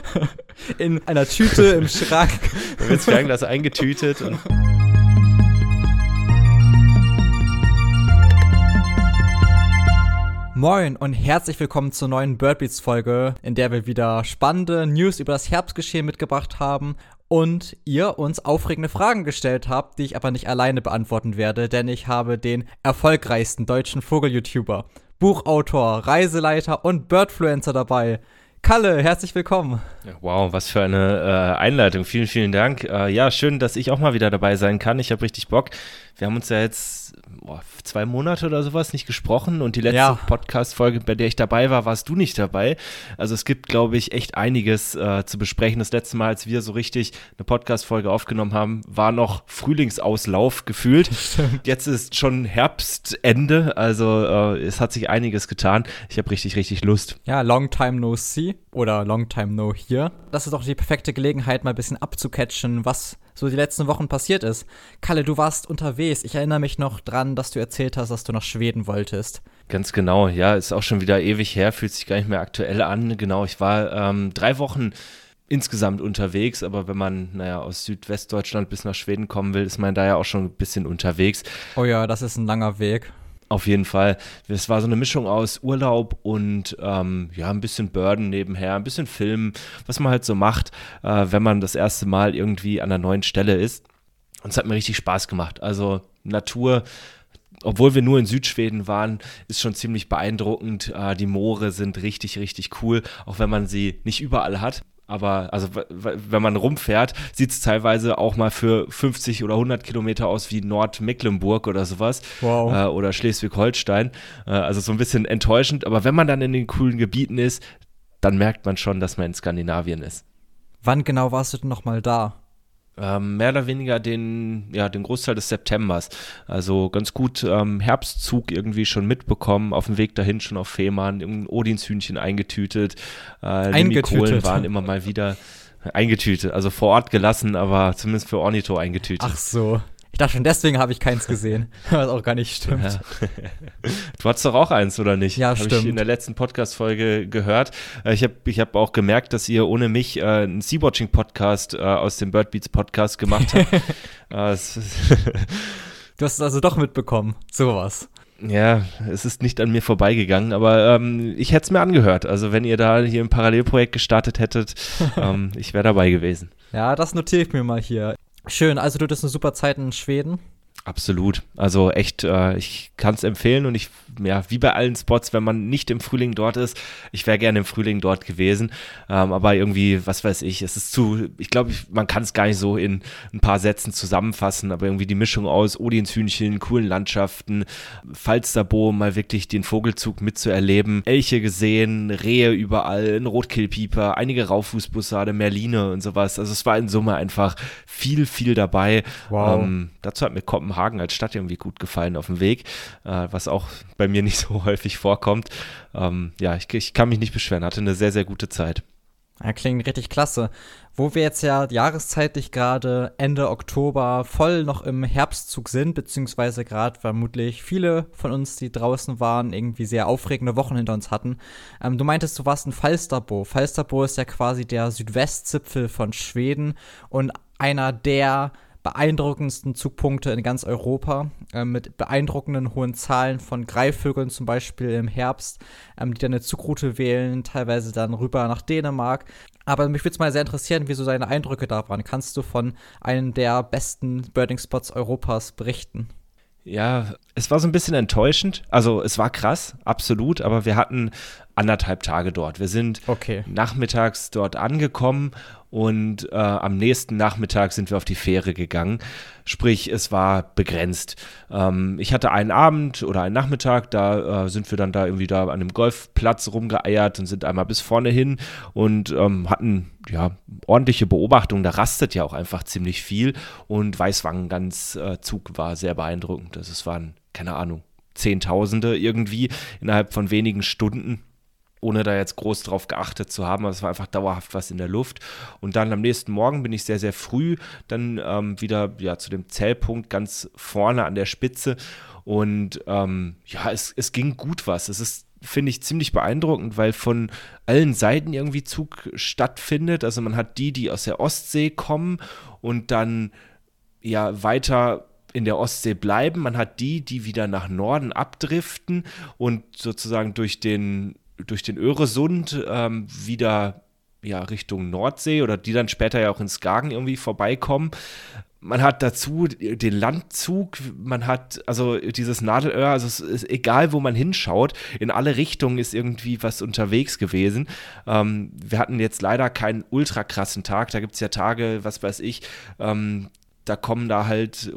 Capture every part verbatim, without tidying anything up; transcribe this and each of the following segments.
In einer Tüte im Schrank. Und jetzt werden das eingetütet und Moin und herzlich willkommen zur neuen Birdbeats-Folge, in der wir wieder spannende News über das Herbstgeschehen mitgebracht haben und ihr uns aufregende Fragen gestellt habt, die ich aber nicht alleine beantworten werde, denn ich habe den erfolgreichsten deutschen Vogel-YouTuber, Buchautor, Reiseleiter und Birdfluencer dabei. Kalle, herzlich willkommen. Wow, was für eine äh, Einleitung. Vielen, vielen Dank. Äh, ja, schön, dass ich auch mal wieder dabei sein kann. Ich habe richtig Bock. Wir haben uns ja jetzt boah, zwei Monate oder sowas nicht gesprochen und die letzte Ja. Podcast-Folge, bei der ich dabei war, warst du nicht dabei. Also es gibt, glaube ich, echt einiges äh, zu besprechen. Das letzte Mal, als wir so richtig eine Podcast-Folge aufgenommen haben, war noch Frühlingsauslauf gefühlt. Stimmt. Jetzt ist schon Herbstende, also äh, es hat sich einiges getan. Ich habe richtig, richtig Lust. Ja, long time no see oder long time no hear. Das ist doch die perfekte Gelegenheit, mal ein bisschen abzucatchen, was so die letzten Wochen passiert ist. Kalle, du warst unterwegs. Ich erinnere mich noch dran, dass du erzählt hast, dass du nach Schweden wolltest. Ganz genau, ja, ist auch schon wieder ewig her, fühlt sich gar nicht mehr aktuell an. Genau, ich war ähm, drei Wochen insgesamt unterwegs, aber wenn man, naja, aus Südwestdeutschland bis nach Schweden kommen will, ist man da ja auch schon ein bisschen unterwegs. Oh ja, das ist ein langer Weg. Auf jeden Fall. Es war so eine Mischung aus Urlaub und ähm, ja, ein bisschen Burden nebenher, ein bisschen Filmen, was man halt so macht, äh, wenn man das erste Mal irgendwie an einer neuen Stelle ist. Und es hat mir richtig Spaß gemacht. Also Natur, obwohl wir nur in Südschweden waren, ist schon ziemlich beeindruckend. Äh, die Moore sind richtig, richtig cool, auch wenn man sie nicht überall hat. Aber also w- w- wenn man rumfährt, sieht es teilweise auch mal für fünfzig oder hundert Kilometer aus wie Nordmecklenburg oder sowas. Wow. Äh, oder Schleswig-Holstein. Äh, also so ein bisschen enttäuschend. Aber wenn man dann in den coolen Gebieten ist, dann merkt man schon, dass man in Skandinavien ist. Wann genau warst du denn noch mal da? Ähm, mehr oder weniger den, ja, den Großteil des Septembers. Also ganz gut ähm, Herbstzug irgendwie schon mitbekommen, auf dem Weg dahin schon auf Fehmarn, irgendein Odinshühnchen eingetütet. Äh, Eingetütet. Limikolen waren immer mal wieder eingetütet, also vor Ort gelassen, aber zumindest für Ornitho eingetütet. Ach so. Ich dachte schon, deswegen habe ich keins gesehen. Was auch gar nicht stimmt. Ja. Du hattest doch auch eins, oder nicht? Ja, Hab stimmt. Habe ich in der letzten Podcast-Folge gehört. Äh, Ich habe ich hab auch gemerkt, dass ihr ohne mich äh, einen Sea-Watching-Podcast äh, aus dem Birdbeats-Podcast gemacht habt. äh, es ist Du hast es also doch mitbekommen. Sowas. Ja, es ist nicht an mir vorbeigegangen, aber ähm, ich hätte es mir angehört. Also wenn ihr da hier ein Parallelprojekt gestartet hättet, ähm, ich wäre dabei gewesen. Ja, das notiere ich mir mal hier. Schön, also du hattest eine super Zeit in Schweden. Absolut. Also echt, äh, ich kann es empfehlen und ich, ja, wie bei allen Spots, wenn man nicht im Frühling dort ist, ich wäre gerne im Frühling dort gewesen, ähm, aber irgendwie, was weiß ich, es ist zu, ich glaube, man kann es gar nicht so in ein paar Sätzen zusammenfassen, aber irgendwie die Mischung aus Odinshühnchen, coolen Landschaften, Falsterbo, mal wirklich den Vogelzug mitzuerleben, Elche gesehen, Rehe überall, ein Rotkehlpieper, einige Raufußbussarde, Merline und sowas, also es war in Summe einfach viel, viel dabei. Wow. Ähm, dazu hat mir Kopenhagen als Stadt irgendwie gut gefallen auf dem Weg, äh, was auch bei mir nicht so häufig vorkommt. Ähm, ja, ich, ich kann mich nicht beschweren, hatte eine sehr, sehr gute Zeit. Ja, klingt richtig klasse. Wo wir jetzt ja jahreszeitlich gerade Ende Oktober voll noch im Herbstzug sind, beziehungsweise gerade vermutlich viele von uns, die draußen waren, irgendwie sehr aufregende Wochen hinter uns hatten. Ähm, du meintest, du warst in Falsterbo. Falsterbo ist ja quasi der Südwestzipfel von Schweden und einer der beeindruckendsten Zugpunkte in ganz Europa, äh, mit beeindruckenden hohen Zahlen von Greifvögeln zum Beispiel im Herbst, ähm, die dann eine Zugroute wählen, teilweise dann rüber nach Dänemark. Aber mich würde es mal sehr interessieren, wie so deine Eindrücke da waren. Kannst du von einem der besten Birding-Spots Europas berichten? Ja, es war so ein bisschen enttäuschend. Also es war krass, absolut, aber wir hatten anderthalb Tage dort. Wir sind Okay. nachmittags dort angekommen und äh, am nächsten Nachmittag sind wir auf die Fähre gegangen. Sprich, es war begrenzt. Ähm, ich hatte einen Abend oder einen Nachmittag, da äh, sind wir dann da irgendwie da an einem Golfplatz rumgeeiert und sind einmal bis vorne hin und ähm, hatten ja ordentliche Beobachtungen. Da rastet ja auch einfach ziemlich viel und Weißwangen-Ganz-Zug war sehr beeindruckend. Also es waren, keine Ahnung, Zehntausende irgendwie innerhalb von wenigen Stunden, ohne da jetzt groß drauf geachtet zu haben, aber es war einfach dauerhaft was in der Luft. Und dann am nächsten Morgen bin ich sehr, sehr früh dann ähm, wieder ja, zu dem Zählpunkt ganz vorne an der Spitze und ähm, ja, es, es ging gut was. Es ist finde ich ziemlich beeindruckend, weil von allen Seiten irgendwie Zug stattfindet. Also man hat die, die aus der Ostsee kommen und dann ja weiter in der Ostsee bleiben. Man hat die, die wieder nach Norden abdriften und sozusagen durch den, durch den Öresund ähm, wieder ja, Richtung Nordsee oder die dann später ja auch in Skagen irgendwie vorbeikommen. Man hat dazu den Landzug, man hat also dieses Nadelöhr, also es ist egal, wo man hinschaut, in alle Richtungen ist irgendwie was unterwegs gewesen. Ähm, wir hatten jetzt leider keinen ultra krassen Tag, da gibt es ja Tage, was weiß ich, ähm, da kommen da halt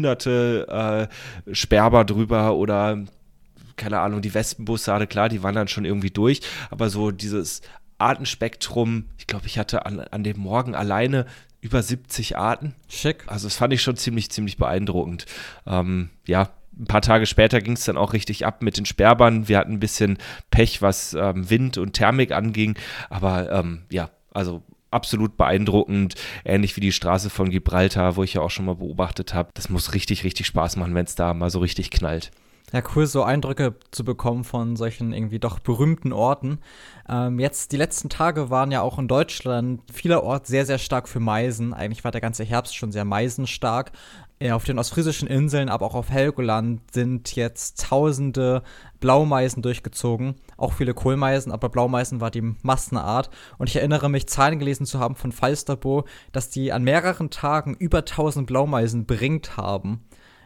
hunderte äh, Sperber drüber oder keine Ahnung, die Wespenbussarde, klar, die wandern schon irgendwie durch, aber so dieses Artenspektrum, ich glaube, ich hatte an, an dem Morgen alleine über siebzig Arten. Schick. Also das fand ich schon ziemlich, ziemlich beeindruckend. Ähm, ja, ein paar Tage später ging es dann auch richtig ab mit den Sperrbern. Wir hatten ein bisschen Pech, was ähm, Wind und Thermik anging, aber ähm, ja, also absolut beeindruckend, ähnlich wie die Straße von Gibraltar, wo ich ja auch schon mal beobachtet habe. Das muss richtig, richtig Spaß machen, wenn es da mal so richtig knallt. Ja, cool, so Eindrücke zu bekommen von solchen irgendwie doch berühmten Orten. Ähm, jetzt, die letzten Tage waren ja auch in Deutschland vielerorts sehr, sehr stark für Meisen. Eigentlich war der ganze Herbst schon sehr meisenstark. Ja, auf den ostfriesischen Inseln, aber auch auf Helgoland sind jetzt tausende Blaumeisen durchgezogen. Auch viele Kohlmeisen, aber Blaumeisen war die Massenart. Und ich erinnere mich, Zahlen gelesen zu haben von Falsterbo, dass die an mehreren Tagen über tausend Blaumeisen beringt haben.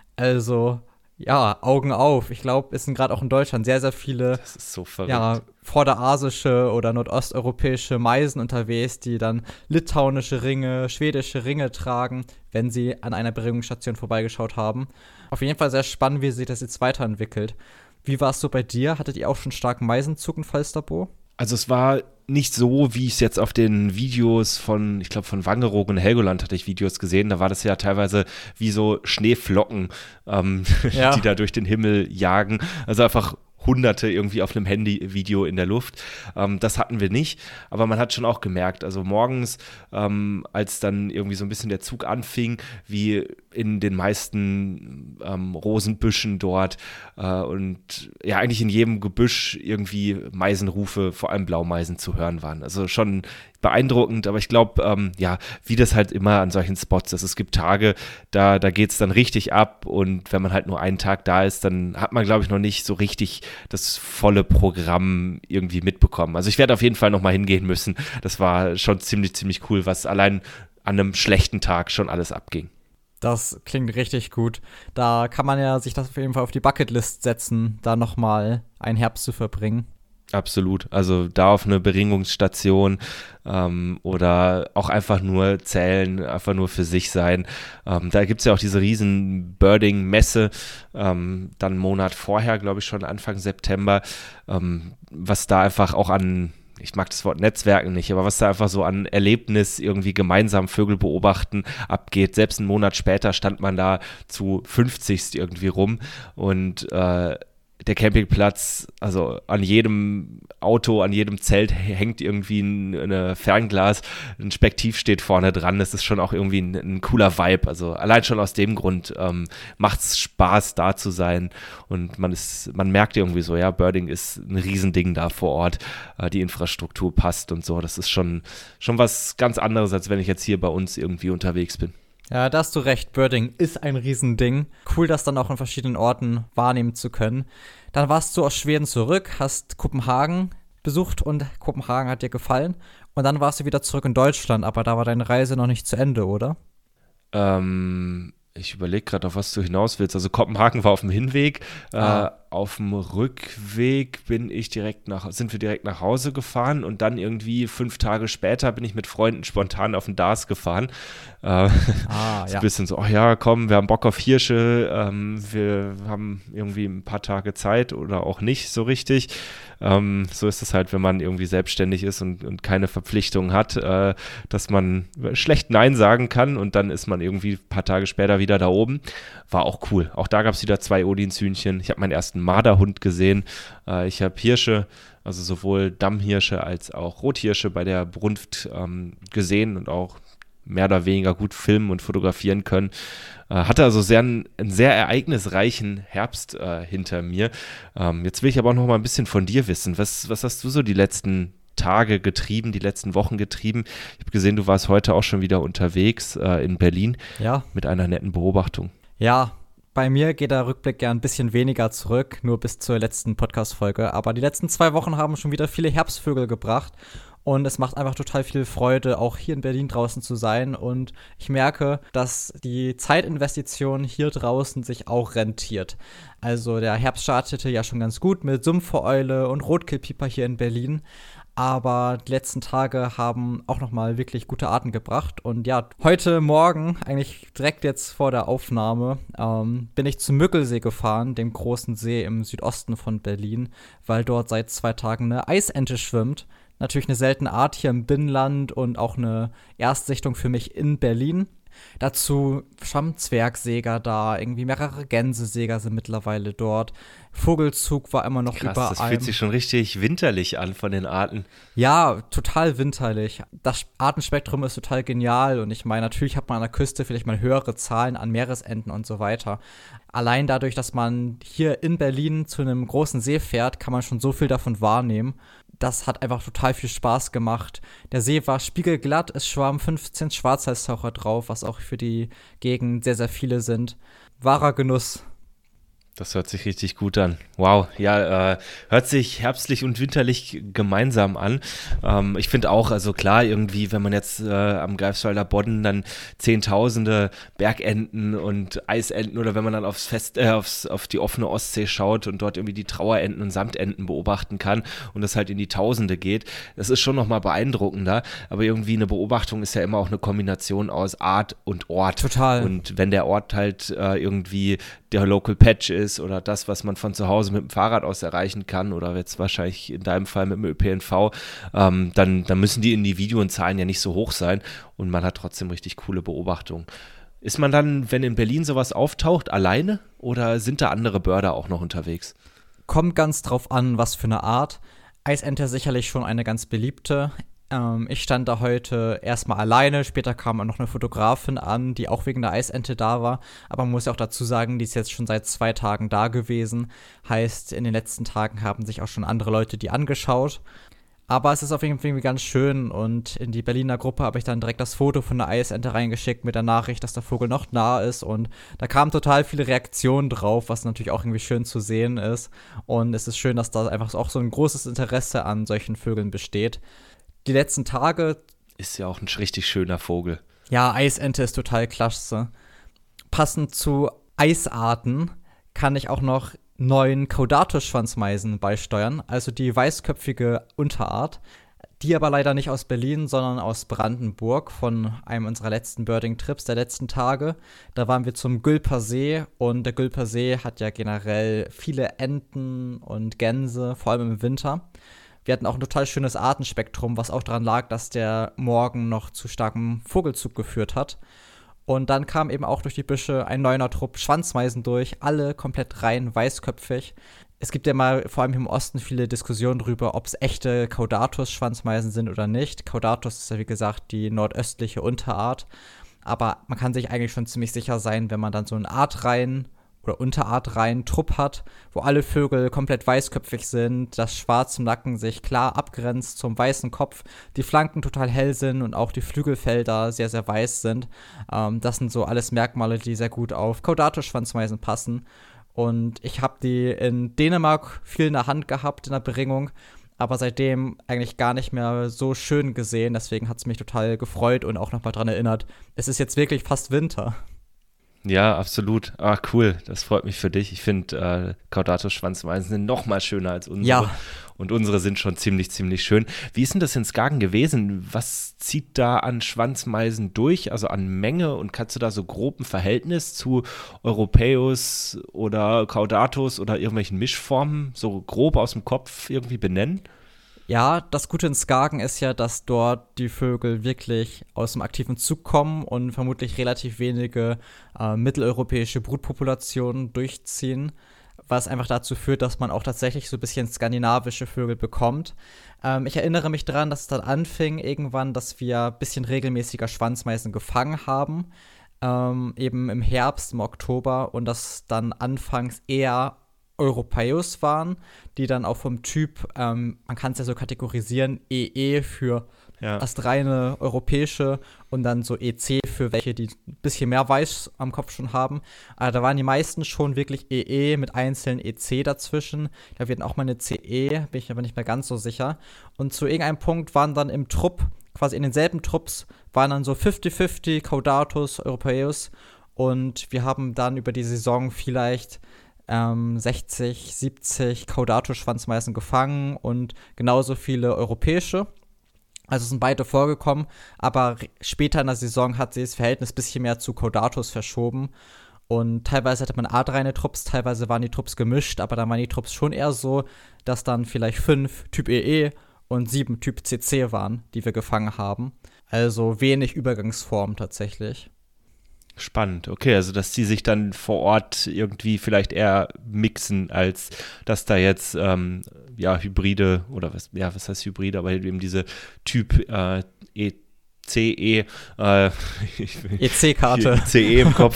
Also ja, Augen auf. Ich glaube, es sind gerade auch in Deutschland sehr, sehr viele das ist so verrückt. Ja, vorderasische oder nordosteuropäische Meisen unterwegs, die dann litauische Ringe, schwedische Ringe tragen, wenn sie an einer Beringungsstation vorbeigeschaut haben. Auf jeden Fall sehr spannend, wie sich das jetzt weiterentwickelt. Wie war es so bei dir? Hattet ihr auch schon starken Meisenzug in Falsterbo? Also es war nicht so, wie ich es jetzt auf den Videos von, ich glaube von Wangerooge und Helgoland hatte ich Videos gesehen, da war das ja teilweise wie so Schneeflocken, ähm, ja. die da durch den Himmel jagen. Also einfach Hunderte irgendwie auf einem Handyvideo in der Luft. Ähm, das hatten wir nicht, aber man hat schon auch gemerkt, also morgens, ähm, als dann irgendwie so ein bisschen der Zug anfing, wie in den meisten ähm, Rosenbüschen dort äh, und ja eigentlich in jedem Gebüsch irgendwie Meisenrufe, vor allem Blaumeisen zu hören waren. Also schon beeindruckend, aber ich glaube, ähm, ja, wie das halt immer an solchen Spots ist. Es gibt Tage, da, da geht es dann richtig ab und wenn man halt nur einen Tag da ist, dann hat man, glaube ich, noch nicht so richtig das volle Programm irgendwie mitbekommen. Also ich werde auf jeden Fall nochmal hingehen müssen. Das war schon ziemlich, ziemlich cool, was allein an einem schlechten Tag schon alles abging. Das klingt richtig gut. Da kann man ja sich das auf jeden Fall auf die Bucketlist setzen, da nochmal einen Herbst zu verbringen. Absolut. Also da auf eine Beringungsstation ähm, oder auch einfach nur zählen, einfach nur für sich sein. Ähm, da gibt es ja auch diese riesen Birding-Messe, ähm, dann einen Monat vorher, glaube ich schon Anfang September, ähm, was da einfach auch an, ich mag das Wort Netzwerken nicht, aber was da einfach so an Erlebnis irgendwie gemeinsam Vögel beobachten abgeht. Selbst einen Monat später stand man da zu fünfzig irgendwie rum und äh, der Campingplatz, also an jedem Auto, an jedem Zelt hängt irgendwie ein, ein Fernglas, ein Spektiv steht vorne dran, das ist schon auch irgendwie ein, ein cooler Vibe, also allein schon aus dem Grund ähm, macht es Spaß, da zu sein und man ist, man merkt irgendwie so, ja, Birding ist ein Riesending da vor Ort, äh, die Infrastruktur passt und so, das ist schon, schon was ganz anderes, als wenn ich jetzt hier bei uns irgendwie unterwegs bin. Ja, da hast du recht, Birding ist ein Riesending. Cool, das dann auch in verschiedenen Orten wahrnehmen zu können. Dann warst du aus Schweden zurück, hast Kopenhagen besucht und Kopenhagen hat dir gefallen. Und dann warst du wieder zurück in Deutschland, aber da war deine Reise noch nicht zu Ende, oder? Ähm, ich überlege gerade, auf was du hinaus willst. Also Kopenhagen war auf dem Hinweg. Ah. Äh, auf dem Rückweg bin ich direkt nach, sind wir direkt nach Hause gefahren und dann irgendwie fünf Tage später bin ich mit Freunden spontan auf den D A S gefahren. Äh, ah, so ja. Ein bisschen so, ach ja, komm, wir haben Bock auf Hirsche, ähm, wir haben irgendwie ein paar Tage Zeit oder auch nicht so richtig. Ähm, so ist es halt, wenn man irgendwie selbstständig ist und, und keine Verpflichtungen hat, äh, dass man schlecht Nein sagen kann und dann ist man irgendwie ein paar Tage später wieder da oben. War auch cool. Auch da gab es wieder zwei Odinshühnchen. Ich habe meinen ersten Marderhund gesehen. Äh, ich habe Hirsche, also sowohl Dammhirsche als auch Rothirsche bei der Brunft ähm, gesehen und auch mehr oder weniger gut filmen und fotografieren können. Äh, hatte also sehr, einen sehr ereignisreichen Herbst äh, hinter mir. Ähm, jetzt will ich aber auch noch mal ein bisschen von dir wissen. Was, was hast du so die letzten Tage getrieben, die letzten Wochen getrieben? Ich habe gesehen, du warst heute auch schon wieder unterwegs äh, in Berlin Ja. mit einer netten Beobachtung. Ja, bei mir geht der Rückblick ja ein bisschen weniger zurück, nur bis zur letzten Podcast-Folge. Aber die letzten zwei Wochen haben schon wieder viele Herbstvögel gebracht. Und es macht einfach total viel Freude, auch hier in Berlin draußen zu sein. Und ich merke, dass die Zeitinvestition hier draußen sich auch rentiert. Also der Herbst startete ja schon ganz gut mit Sumpfereule und Rotkehlpieper hier in Berlin. Aber die letzten Tage haben auch nochmal wirklich gute Arten gebracht. Und ja, heute Morgen, eigentlich direkt jetzt vor der Aufnahme, ähm, bin ich zum Müggelsee gefahren, dem großen See im Südosten von Berlin, weil dort seit zwei Tagen eine Eisente schwimmt. Natürlich eine seltene Art hier im Binnenland und auch eine Erstsichtung für mich in Berlin. Dazu schwammen Zwergsäger da, irgendwie mehrere Gänsesäger sind mittlerweile dort. Vogelzug war immer noch Krass, überall. das fühlt sich schon richtig winterlich an von den Arten. Ja, total winterlich. Das Artenspektrum ist total genial und ich meine, natürlich hat man an der Küste vielleicht mal höhere Zahlen an Meeresenten und so weiter. Allein dadurch, dass man hier in Berlin zu einem großen See fährt, kann man schon so viel davon wahrnehmen. Das hat einfach total viel Spaß gemacht. Der See war spiegelglatt, es schwammen fünfzehn Schwarzhalstaucher drauf, was auch für die Gegend sehr, sehr viele sind. Wahrer Genuss. Das hört sich richtig gut an. Wow, ja, äh, hört sich herbstlich und winterlich gemeinsam an. Ähm, ich finde auch, also klar, irgendwie, wenn man jetzt äh, am Greifswalder Bodden dann Zehntausende Bergenten und Eisenten oder wenn man dann aufs Fest, äh, aufs, auf die offene Ostsee schaut und dort irgendwie die Trauerenten und Samtenten beobachten kann und das halt in die Tausende geht, das ist schon nochmal beeindruckender. Aber irgendwie eine Beobachtung ist ja immer auch eine Kombination aus Art und Ort. Total. Und wenn der Ort halt äh, irgendwie der Local Patch ist oder das, was man von zu Hause mit dem Fahrrad aus erreichen kann oder jetzt wahrscheinlich in deinem Fall mit dem Ö P N V, ähm, dann, dann müssen die Individuenzahlen ja nicht so hoch sein und man hat trotzdem richtig coole Beobachtungen. Ist man dann, wenn in Berlin sowas auftaucht, alleine oder sind da andere Börder auch noch unterwegs? Kommt ganz drauf an, was für eine Art. Eisente sicherlich schon eine ganz beliebte. Ähm, ich stand da heute erstmal alleine, später kam auch noch eine Fotografin an, die auch wegen der Eisente da war. Aber man muss ja auch dazu sagen, die ist jetzt schon seit zwei Tagen da gewesen. Heißt, in den letzten Tagen haben sich auch schon andere Leute die angeschaut. Aber es ist auf jeden Fall ganz schön und in die Berliner Gruppe habe ich dann direkt das Foto von der Eisente reingeschickt mit der Nachricht, dass der Vogel noch nah ist und da kamen total viele Reaktionen drauf, was natürlich auch irgendwie schön zu sehen ist und es ist schön, dass da einfach auch so ein großes Interesse an solchen Vögeln besteht. Die letzten Tage ist ja auch ein richtig schöner Vogel. Ja, Eisente ist total klasse. Passend zu Eisarten kann ich auch noch neuen Caudatus-Schwanzmeisen beisteuern, also die weißköpfige Unterart, die aber leider nicht aus Berlin, sondern aus Brandenburg von einem unserer letzten Birding-Trips der letzten Tage. Da waren wir zum Gülper See und der Gülper See hat ja generell viele Enten und Gänse, vor allem im Winter. Wir hatten auch ein total schönes Artenspektrum, was auch daran lag, dass der Morgen noch zu starkem Vogelzug geführt hat. Und dann kam eben auch durch die Büsche ein neuer Trupp Schwanzmeisen durch, alle komplett rein weißköpfig. Es gibt ja mal vor allem im Osten viele Diskussionen darüber, ob es echte Caudatus-Schwanzmeisen sind oder nicht. Caudatus ist ja wie gesagt die nordöstliche Unterart. Aber man kann sich eigentlich schon ziemlich sicher sein, wenn man dann so einen Artreihen oder Unterartreihen Trupp hat, wo alle Vögel komplett weißköpfig sind, das Schwarz im Nacken sich klar abgrenzt zum weißen Kopf, die Flanken total hell sind und auch die Flügelfelder sehr, sehr weiß sind. Ähm, das sind so alles Merkmale, die sehr gut auf Caudatus-Schwanzmeisen passen. Und ich habe die in Dänemark viel in der Hand gehabt in der Beringung, aber seitdem eigentlich gar nicht mehr so schön gesehen. Deswegen hat es mich total gefreut und auch nochmal dran erinnert, es ist jetzt wirklich fast Winter. Ja, absolut. Ah, cool. Das freut mich für dich. Ich finde, äh, Caudatus-Schwanzmeisen sind noch mal schöner als unsere. Ja. Und unsere sind schon ziemlich, ziemlich schön. Wie ist denn das in Skagen gewesen? Was zieht da an Schwanzmeisen durch, also an Menge? Und kannst du da so grob ein Verhältnis zu Europäus oder Caudatus oder irgendwelchen Mischformen so grob aus dem Kopf irgendwie benennen? Ja, das Gute in Skagen ist ja, dass dort die Vögel wirklich aus dem aktiven Zug kommen und vermutlich relativ wenige äh, mitteleuropäische Brutpopulationen durchziehen. was einfach dazu führt, dass man auch tatsächlich so ein bisschen skandinavische Vögel bekommt. Ähm, ich erinnere mich daran, dass es dann anfing irgendwann, dass wir ein bisschen regelmäßiger Schwanzmeisen gefangen haben, ähm, eben im Herbst, im Oktober, und das dann anfangs eher Europäus waren, die dann auch vom Typ, ähm, man kann es ja so kategorisieren, E E für ja. astreine europäische und dann so E C für welche, die ein bisschen mehr Weiß am Kopf schon haben. Aber da waren die meisten schon wirklich E E mit einzelnen E C dazwischen. Da wird auch mal eine C E, bin ich aber nicht mehr ganz so sicher. Und zu irgendeinem Punkt waren dann im Trupp, quasi in denselben Trupps, waren dann so fünfzig fünfzig Caudatus Europäus. Und wir haben dann über die Saison vielleicht Ähm, sechzig, siebzig Caudatus-Schwanzmeisen gefangen und genauso viele europäische. Also sind beide vorgekommen, aber später in der Saison hat sich das Verhältnis ein bisschen mehr zu Caudatus verschoben. Und teilweise hatte man adreine Trupps, teilweise waren die Trupps gemischt, aber dann waren die Trupps schon eher so, dass dann vielleicht fünf Typ E E und sieben Typ C C waren, die wir gefangen haben. Also wenig Übergangsform tatsächlich. Spannend, okay, also dass die sich dann vor Ort irgendwie vielleicht eher mixen, als dass da jetzt ähm, ja Hybride oder was, ja, was heißt Hybride, aber eben diese Typ äh, E C E äh, E C-Karte. E C E im Kopf.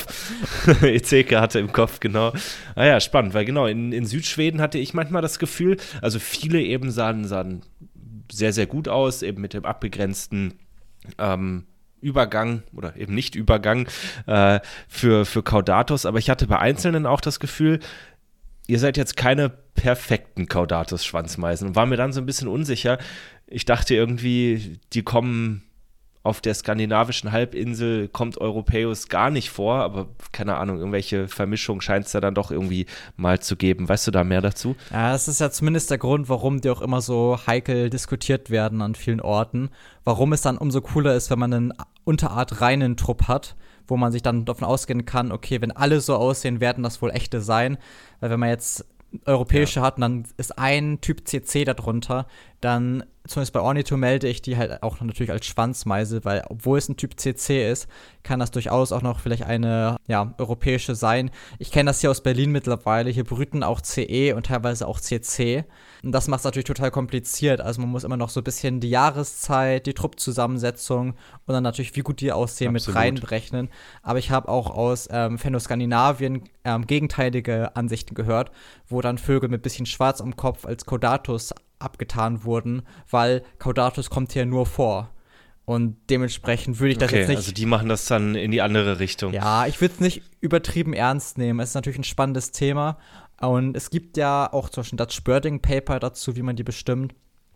E C-Karte im Kopf, genau. Ah ja, spannend, weil genau, in, in Südschweden hatte ich manchmal das Gefühl, also viele eben sahen, sahen sehr, sehr gut aus, eben mit dem abgegrenzten ähm, Übergang oder eben nicht Übergang äh, für, für Caudatus, aber ich hatte bei Einzelnen auch das Gefühl, ihr seid jetzt keine perfekten Caudatus-Schwanzmeisen und war mir dann so ein bisschen unsicher. Ich dachte irgendwie, die kommen auf der skandinavischen Halbinsel, kommt Europäus gar nicht vor, aber keine Ahnung, irgendwelche Vermischung scheint es da dann doch irgendwie mal zu geben. Weißt du da mehr dazu? Ja, das ist ja zumindest der Grund, warum die auch immer so heikel diskutiert werden an vielen Orten. Warum es dann umso cooler ist, wenn man einen unterartreinen Trupp hat, wo man sich dann davon ausgehen kann, okay, wenn alle so aussehen, werden das wohl echte sein. Weil wenn man jetzt europäische ja. hat und dann ist ein Typ C C darunter, dann zumindest bei Ornitho melde ich die halt auch natürlich als Schwanzmeise, weil obwohl es ein Typ C C ist, kann das durchaus auch noch vielleicht eine ja, europäische sein. Ich kenne das hier aus Berlin mittlerweile, hier brüten auch C E und teilweise auch C C. Und das macht es natürlich total kompliziert. Also man muss immer noch so ein bisschen die Jahreszeit, die Truppzusammensetzung und dann natürlich, wie gut die aussehen, Absolut. mit reinberechnen. Aber ich habe auch aus ähm, Fennoskandinavien ähm, gegenteilige Ansichten gehört, wo dann Vögel mit bisschen Schwarz am Kopf als Caudatus abgetan wurden, weil Caudatus kommt hier nur vor. Und dementsprechend würde ich das okay, jetzt nicht. Also die machen das dann in die andere Richtung. Ja, ich würde es nicht übertrieben ernst nehmen. Es ist natürlich ein spannendes Thema. Und es gibt ja auch zum Beispiel das Birding-Paper dazu, wie man die bestimmt.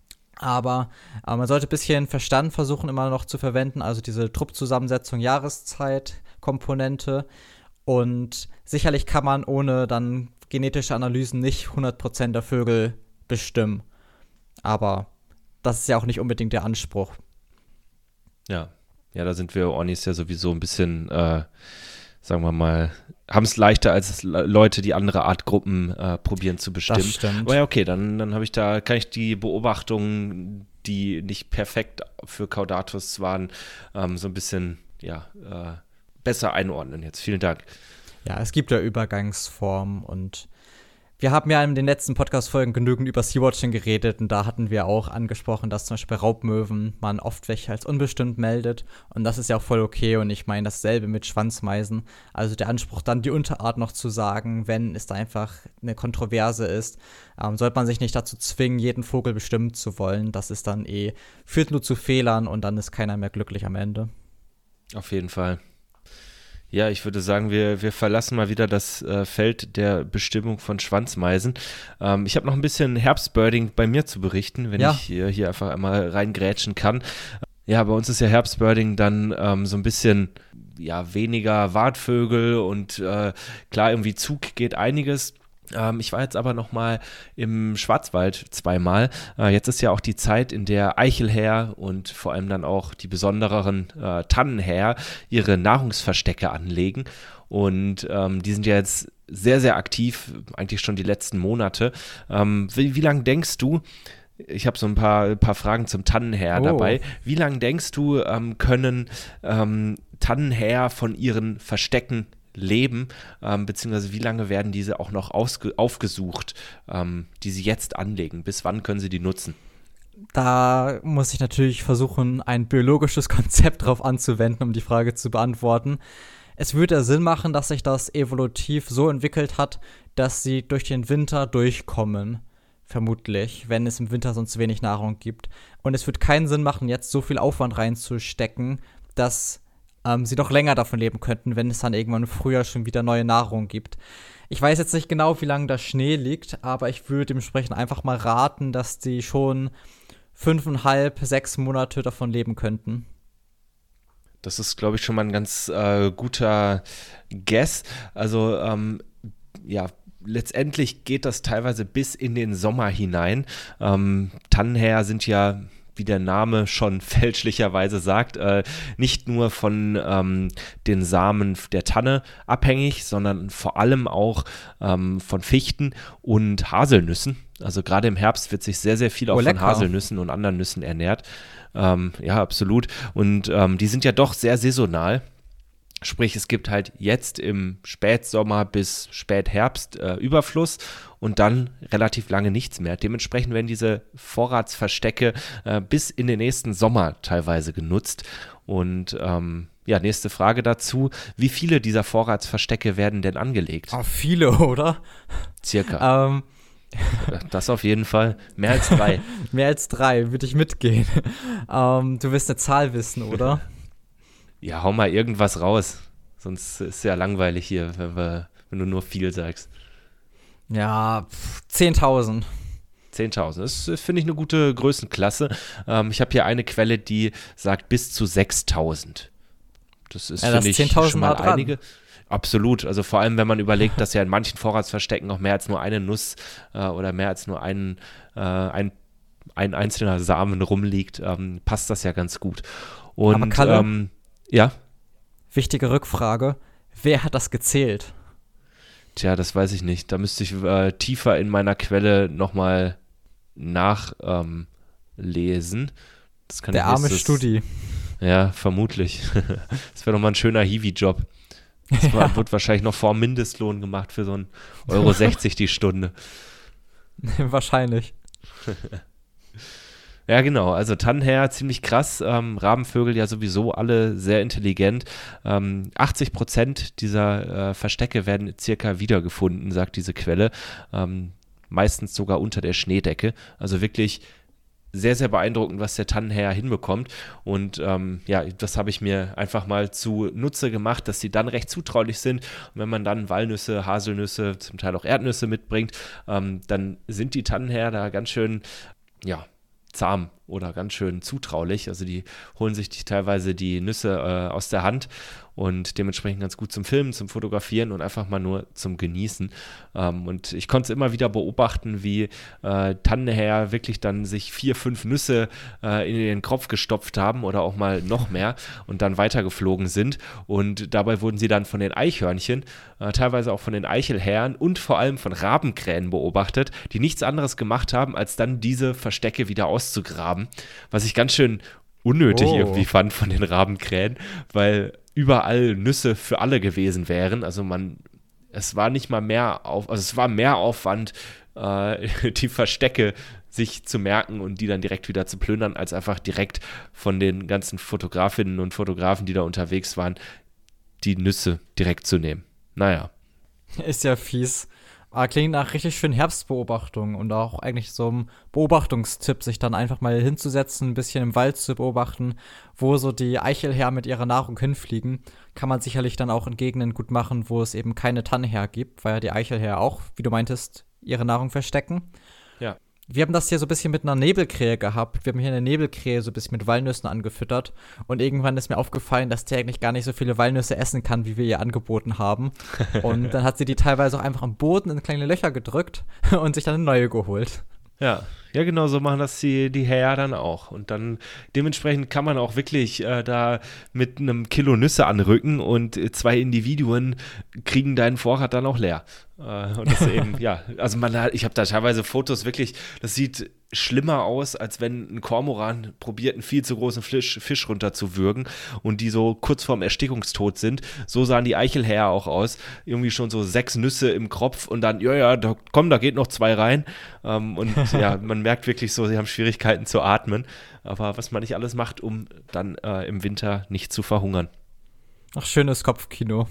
Aber äh, man sollte ein bisschen Verstand versuchen, immer noch zu verwenden. Also diese Truppzusammensetzung, Jahreszeit, Komponente. Und sicherlich kann man ohne dann genetische Analysen nicht hundert Prozent der Vögel bestimmen. Aber das ist ja auch nicht unbedingt der Anspruch. Ja, ja, da sind wir Ornis ja sowieso ein bisschen, äh, sagen wir mal, haben es leichter als Leute, die andere Artgruppen äh, probieren zu bestimmen. Das stimmt. Aber ja, okay, dann, dann habe ich da, kann ich die Beobachtungen, die nicht perfekt für Caudatus waren, ähm, so ein bisschen, ja, äh, besser einordnen jetzt. Vielen Dank. Ja, es gibt ja Übergangsformen und wir haben ja in den letzten Podcast-Folgen genügend über Sea-Watching geredet und da hatten wir auch angesprochen, dass zum Beispiel bei Raubmöwen man oft welche als unbestimmt meldet und das ist ja auch voll okay und ich meine dasselbe mit Schwanzmeisen. Also der Anspruch, dann die Unterart noch zu sagen, wenn es da einfach eine Kontroverse ist, ähm, sollte man sich nicht dazu zwingen, jeden Vogel bestimmen zu wollen. Das ist dann eh, führt nur zu Fehlern und dann ist keiner mehr glücklich am Ende. Auf jeden Fall. Ja, ich würde sagen, wir, wir verlassen mal wieder das äh, Feld der Bestimmung von Schwanzmeisen. Ähm, ich habe noch ein bisschen Herbstbirding bei mir zu berichten, wenn ja. ich hier, hier einfach einmal reingrätschen kann. Ja, bei uns ist ja Herbstbirding dann ähm, so ein bisschen ja, weniger Wartvögel und äh, klar, irgendwie Zug geht einiges. Ähm, ich war jetzt aber noch mal im Schwarzwald zweimal. Äh, jetzt ist ja auch die Zeit, in der Eichelhäher und vor allem dann auch die besondereren äh, Tannenhäher ihre Nahrungsverstecke anlegen. Und ähm, die sind ja jetzt sehr, sehr aktiv, eigentlich schon die letzten Monate. Ähm, wie, wie lange denkst du, ich habe so ein paar, ein paar Fragen zum Tannenhäher oh. dabei, wie lange denkst du, ähm, können ähm, Tannenhäher von ihren Verstecken leben, ähm, beziehungsweise wie lange werden diese auch noch ausge- aufgesucht, ähm, die sie jetzt anlegen? Bis wann können sie die nutzen? Da muss ich natürlich versuchen, ein biologisches Konzept drauf anzuwenden, um die Frage zu beantworten. Es würde ja Sinn machen, dass sich das evolutiv so entwickelt hat, dass sie durch den Winter durchkommen. Vermutlich, wenn es im Winter sonst wenig Nahrung gibt. Und es wird keinen Sinn machen, jetzt so viel Aufwand reinzustecken, dass ähm, sie doch länger davon leben könnten, wenn es dann irgendwann im Frühjahr schon wieder neue Nahrung gibt. Ich weiß jetzt nicht genau, wie lange da Schnee liegt, aber ich würde dementsprechend einfach mal raten, dass die schon fünfeinhalb, sechs Monate davon leben könnten. Das ist, glaube ich, schon mal ein ganz äh, guter Guess. Also, ähm, ja, letztendlich geht das teilweise bis in den Sommer hinein. Ähm, Tannenhäher sind ja, wie der Name schon fälschlicherweise sagt, äh, nicht nur von ähm, den Samen der Tanne abhängig, sondern vor allem auch ähm, von Fichten und Haselnüssen. Also gerade im Herbst wird sich sehr, sehr viel auch Oh, von lecker. Haselnüssen und anderen Nüssen ernährt. Ähm, ja, absolut. Und ähm, die sind ja doch sehr saisonal. Sprich, es gibt halt jetzt im Spätsommer bis Spätherbst äh, Überfluss und dann relativ lange nichts mehr. Dementsprechend werden diese Vorratsverstecke äh, bis in den nächsten Sommer teilweise genutzt. Und ähm, ja, nächste Frage dazu. Wie viele dieser Vorratsverstecke werden denn angelegt? Ah, viele, oder? Circa. Ähm, Das auf jeden Fall. Mehr als drei. mehr als drei, würde ich mitgehen. ähm, du wirst eine Zahl wissen, oder? Ja, hau mal irgendwas raus. Sonst ist es ja langweilig hier, wenn, wir, wenn du nur viel sagst. Ja, pff, zehntausend. zehntausend. Das äh, finde ich eine gute Größenklasse. Ähm, ich habe hier eine Quelle, die sagt bis zu sechstausend. Das ist, Ja, das finde ich, zehntausend schon mal nah dran. einige. Absolut. Also vor allem, wenn man überlegt, dass ja in manchen Vorratsverstecken noch mehr als nur eine Nuss äh, oder mehr als nur ein, äh, ein, ein einzelner Samen rumliegt, ähm, passt das ja ganz gut. Und Aber Kalle? ähm, ja, Wichtige Rückfrage. Wer hat das gezählt? tja, das weiß ich nicht. Da müsste ich äh, tiefer in meiner Quelle nochmal nachlesen. Ähm, das kann Der ich arme nächstes- Studi. Ja, vermutlich. Das wäre nochmal ein schöner Hiwi-Job. Das war, wird wahrscheinlich noch vor Mindestlohn gemacht für so einen Euro sechzig die Stunde. Wahrscheinlich. Ja, genau. Also Tannenhäher, ziemlich krass. Ähm, Rabenvögel ja sowieso alle sehr intelligent. Ähm, achtzig Prozent dieser äh, Verstecke werden circa wiedergefunden, sagt diese Quelle. Ähm, meistens sogar unter der Schneedecke. Also wirklich sehr, sehr beeindruckend, was der Tannenhäher hinbekommt. Und ähm, ja, das habe ich mir einfach mal zunutze gemacht, dass sie dann recht zutraulich sind. Und wenn man dann Walnüsse, Haselnüsse, zum Teil auch Erdnüsse mitbringt, ähm, dann sind die Tannenhäher da ganz schön, ja, zahm oder ganz schön zutraulich. Also die holen sich die, teilweise die Nüsse äh, aus der Hand und dementsprechend ganz gut zum Filmen, zum Fotografieren und einfach mal nur zum Genießen. Ähm, und ich konnte es immer wieder beobachten, wie äh, Tannenhäher wirklich dann sich vier, fünf Nüsse äh, in den Kopf gestopft haben oder auch mal noch mehr und dann weitergeflogen sind. Und dabei wurden sie dann von den Eichhörnchen, äh, teilweise auch von den Eichelhähern und vor allem von Rabenkrähen beobachtet, die nichts anderes gemacht haben, als dann diese Verstecke wieder auszugraben. Was ich ganz schön unnötig Oh. irgendwie fand von den Rabenkrähen, weil überall Nüsse für alle gewesen wären. Also man, es war nicht mal mehr auf, also es war mehr Aufwand, äh, die Verstecke sich zu merken und die dann direkt wieder zu plündern, als einfach direkt von den ganzen Fotografinnen und Fotografen, die da unterwegs waren, die Nüsse direkt zu nehmen. Naja. Ist ja fies. Aber klingt nach richtig schönen Herbstbeobachtungen und auch eigentlich so einem Beobachtungstipp, sich dann einfach mal hinzusetzen, ein bisschen im Wald zu beobachten, wo so die Eichelhäher mit ihrer Nahrung hinfliegen. Kann man sicherlich dann auch in Gegenden gut machen, wo es eben keine Tannenhäher gibt, weil ja die Eichelhäher auch, wie du meintest, ihre Nahrung verstecken. Ja. Wir haben das hier so ein bisschen mit einer Nebelkrähe gehabt. Wir haben hier eine Nebelkrähe so ein bisschen mit Walnüssen angefüttert. Und irgendwann ist mir aufgefallen, dass die eigentlich gar nicht so viele Walnüsse essen kann, wie wir ihr angeboten haben. Und dann hat sie die teilweise auch einfach am Boden in kleine Löcher gedrückt und sich dann eine neue geholt. Ja, ja, genau so machen das die, die Häher dann auch. Und dann dementsprechend kann man auch wirklich äh, da mit einem Kilo Nüsse anrücken und äh, zwei Individuen kriegen deinen Vorrat dann auch leer. Äh, und das eben, ja, also man hat, ich habe da teilweise Fotos wirklich, das sieht schlimmer aus, als wenn ein Kormoran probiert, einen viel zu großen Fisch, Fisch runterzuwürgen und die so kurz vorm Erstickungstod sind. So sahen die Eichelhäher auch aus. Irgendwie schon so sechs Nüsse im Kropf und dann, ja, ja, da, komm, da geht noch zwei rein. Ähm, und ja, man merkt wirklich so, sie haben Schwierigkeiten zu atmen. Aber was man nicht alles macht, um dann äh, im Winter nicht zu verhungern. Ach, schönes Kopfkino.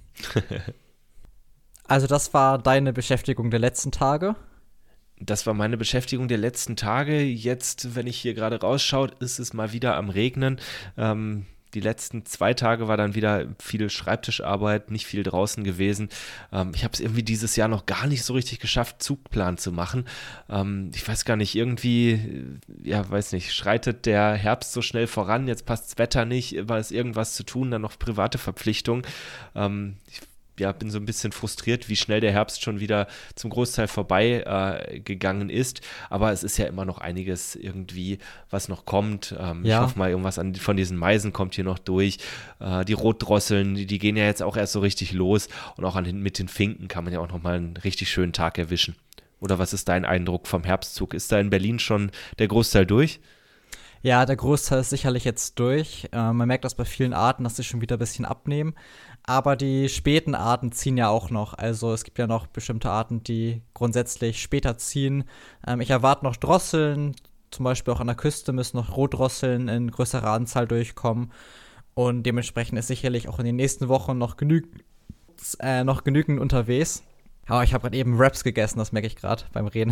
Also das war deine Beschäftigung der letzten Tage? Das war meine Beschäftigung der letzten Tage. Jetzt, wenn ich hier gerade rausschaue, ist es mal wieder am Regnen. Ähm, die letzten zwei Tage war dann wieder viel Schreibtischarbeit, nicht viel draußen gewesen. Ähm, ich habe es irgendwie dieses Jahr noch gar nicht so richtig geschafft, Zugplan zu machen. Ähm, ich weiß gar nicht, irgendwie, ja, weiß nicht, schreitet der Herbst so schnell voran, jetzt passt das Wetter nicht, immer ist irgendwas zu tun, dann noch private Verpflichtungen. Ähm, ich ja, bin so ein bisschen frustriert, wie schnell der Herbst schon wieder zum Großteil vorbei äh, gegangen ist. Aber es ist ja immer noch einiges irgendwie, was noch kommt. Ähm, Ja. Ich hoffe mal, irgendwas an, von diesen Meisen kommt hier noch durch. Äh, die Rotdrosseln, die, die gehen ja jetzt auch erst so richtig los. Und auch an den, mit den Finken kann man ja auch noch mal einen richtig schönen Tag erwischen. Oder was ist dein Eindruck vom Herbstzug? Ist da in Berlin schon der Großteil durch? Ja, der Großteil ist sicherlich jetzt durch. Äh, man merkt das bei vielen Arten, dass sie schon wieder ein bisschen abnehmen. Aber die späten Arten ziehen ja auch noch. Also es gibt ja noch bestimmte Arten, die grundsätzlich später ziehen. Ähm, ich erwarte noch Drosseln. Zum Beispiel auch an der Küste müssen noch Rotdrosseln in größerer Anzahl durchkommen. Und dementsprechend ist sicherlich auch in den nächsten Wochen noch, genü- äh, noch genügend unterwegs. Aber ich habe gerade eben Wraps gegessen, das merke ich gerade beim Reden.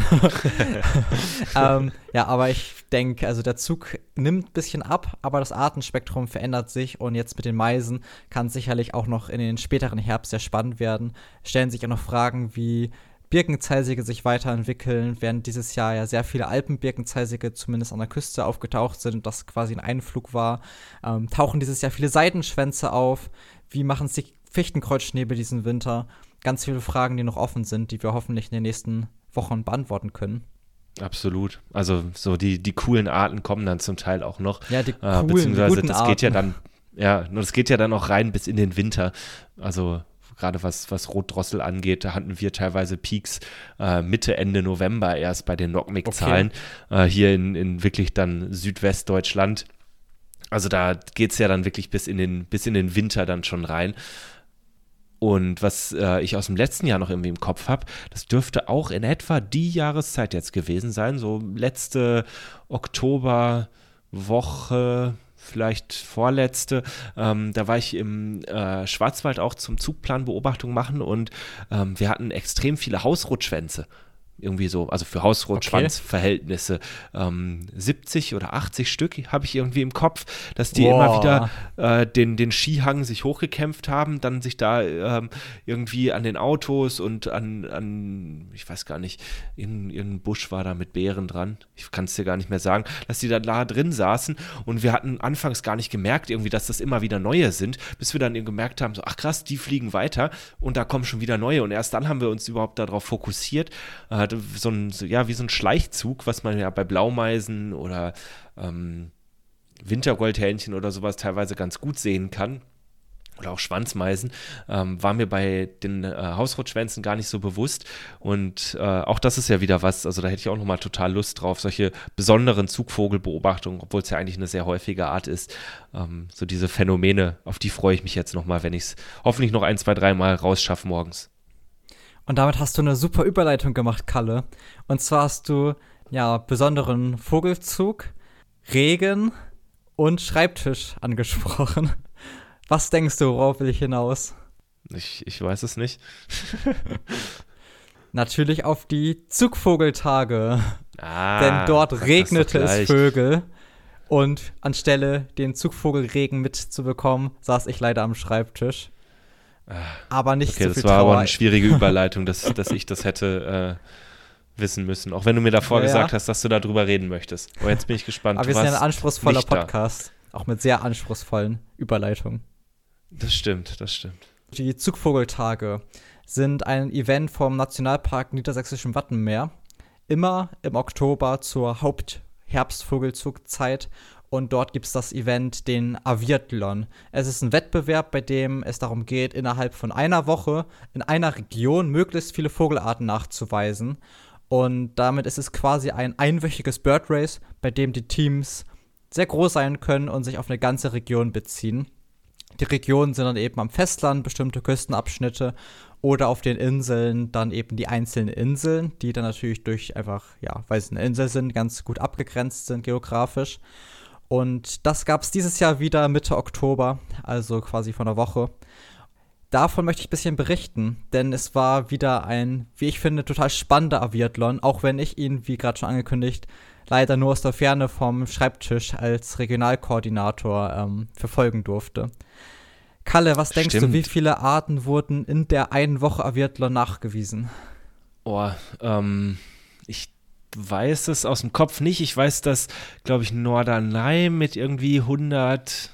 ähm, ja, aber ich denke, also der Zug nimmt ein bisschen ab, aber das Artenspektrum verändert sich und jetzt mit den Meisen kann es sicherlich auch noch in den späteren Herbst sehr spannend werden. Stellen sich auch noch Fragen, wie Birkenzeisige sich weiterentwickeln, während dieses Jahr ja sehr viele Alpenbirkenzeisige zumindest an der Küste aufgetaucht sind und das quasi ein Einflug war. Ähm, tauchen dieses Jahr viele Seidenschwänze auf? Wie machen sich Fichtenkreuzschnäbel diesen Winter? Ganz viele Fragen, die noch offen sind, die wir hoffentlich in den nächsten Wochen beantworten können. Absolut. Also so die, die coolen Arten kommen dann zum Teil auch noch. Ja, die äh, coolen, beziehungsweise die guten das Arten. geht ja dann, ja, und das geht ja dann auch rein bis in den Winter. Also gerade was, was Rotdrossel angeht, da hatten wir teilweise Peaks äh, Mitte, Ende November erst bei den Nockmick-Zahlen. Okay. Äh, hier in, in wirklich dann Südwestdeutschland. Also da geht es ja dann wirklich bis in den, bis in den Winter dann schon rein. Und was äh, ich aus dem letzten Jahr noch irgendwie im Kopf habe, das dürfte auch in etwa die Jahreszeit jetzt gewesen sein, so letzte Oktoberwoche, vielleicht vorletzte. Ähm, da war ich im äh, Schwarzwald auch zum Zugplanbeobachtung machen und ähm, wir hatten extrem viele Hausrotschwänze. Irgendwie so, also für Hausrotschwanzverhältnisse ähm, siebzig oder achtzig Stück habe ich irgendwie im Kopf, dass die Boah. immer wieder äh, den, den Skihang sich hochgekämpft haben, dann sich da ähm, irgendwie an den Autos und an, an ich weiß gar nicht, irgendein, irgendein Busch war da mit Beeren dran, ich kann es dir gar nicht mehr sagen, dass die da, da drin saßen und wir hatten anfangs gar nicht gemerkt irgendwie, dass das immer wieder neue sind, bis wir dann eben gemerkt haben, so ach krass, die fliegen weiter und da kommen schon wieder neue und erst dann haben wir uns überhaupt darauf fokussiert, äh, so ein, so, ja, wie so ein Schleichzug, was man ja bei Blaumeisen oder ähm, Wintergoldhähnchen oder sowas teilweise ganz gut sehen kann. Oder auch Schwanzmeisen, ähm, war mir bei den äh, Hausrotschwänzen gar nicht so bewusst. Und äh, auch das ist ja wieder was, also da hätte ich auch nochmal total Lust drauf, solche besonderen Zugvogelbeobachtungen, obwohl es ja eigentlich eine sehr häufige Art ist. Ähm, so diese Phänomene, auf die freue ich mich jetzt nochmal, wenn ich es hoffentlich noch ein, zwei, drei Mal rausschaffe morgens. Und damit hast du eine super Überleitung gemacht, Kalle. Und zwar hast du, ja, besonderen Vogelzug, Regen und Schreibtisch angesprochen. Was denkst du, worauf will ich hinaus? Ich, ich weiß es nicht. Natürlich auf die Zugvogeltage. Ah, Denn dort sag das regnete doch es gleich. Vögel. Und anstelle den Zugvogelregen mitzubekommen, saß ich leider am Schreibtisch. Aber nicht Okay, so das viel war Trauer. aber eine schwierige Überleitung, dass, dass ich das hätte äh, wissen müssen. Auch wenn du mir davor Ja, ja. gesagt hast, dass du darüber reden möchtest. Aber jetzt bin ich gespannt. Aber Du wir sind ja warst ein anspruchsvoller nicht da. Podcast. Auch mit sehr anspruchsvollen Überleitungen. Das stimmt, das stimmt. Die Zugvogeltage sind ein Event vom Nationalpark Niedersächsischen Wattenmeer. Immer im Oktober zur Hauptherbstvogelzugzeit. Und dort gibt es das Event, den Aviathlon. Es ist ein Wettbewerb, bei dem es darum geht, innerhalb von einer Woche in einer Region möglichst viele Vogelarten nachzuweisen. Und damit ist es quasi ein einwöchiges Bird Race, bei dem die Teams sehr groß sein können und sich auf eine ganze Region beziehen. Die Regionen sind dann eben am Festland, bestimmte Küstenabschnitte oder auf den Inseln dann eben die einzelnen Inseln, die dann natürlich durch einfach, ja, weil es eine Insel sind, ganz gut abgegrenzt sind geografisch. Und das gab es dieses Jahr wieder Mitte Oktober, also quasi vor einer Woche. Davon möchte ich ein bisschen berichten, denn es war wieder ein, wie ich finde, total spannender Aviathlon, auch wenn ich ihn, wie gerade schon angekündigt, leider nur aus der Ferne vom Schreibtisch als Regionalkoordinator ähm, verfolgen durfte. Kalle, was denkst Stimmt. du, wie viele Arten wurden in der einen Woche Aviathlon nachgewiesen? Oh, ähm, ich weiß es aus dem Kopf nicht. Ich weiß, dass, glaube ich, Norderney mit irgendwie hundertsiebzig,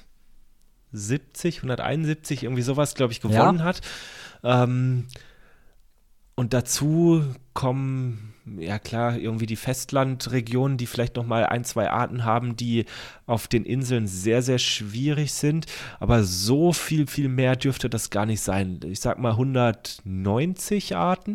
hunderteinundsiebzig, irgendwie sowas, glaube ich, gewonnen Ja. hat. Ähm, und dazu kommen, ja klar, irgendwie die Festlandregionen, die vielleicht noch mal ein, zwei Arten haben, die auf den Inseln sehr, sehr schwierig sind. Aber so viel, viel mehr dürfte das gar nicht sein. Ich sag mal hundertneunzig Arten,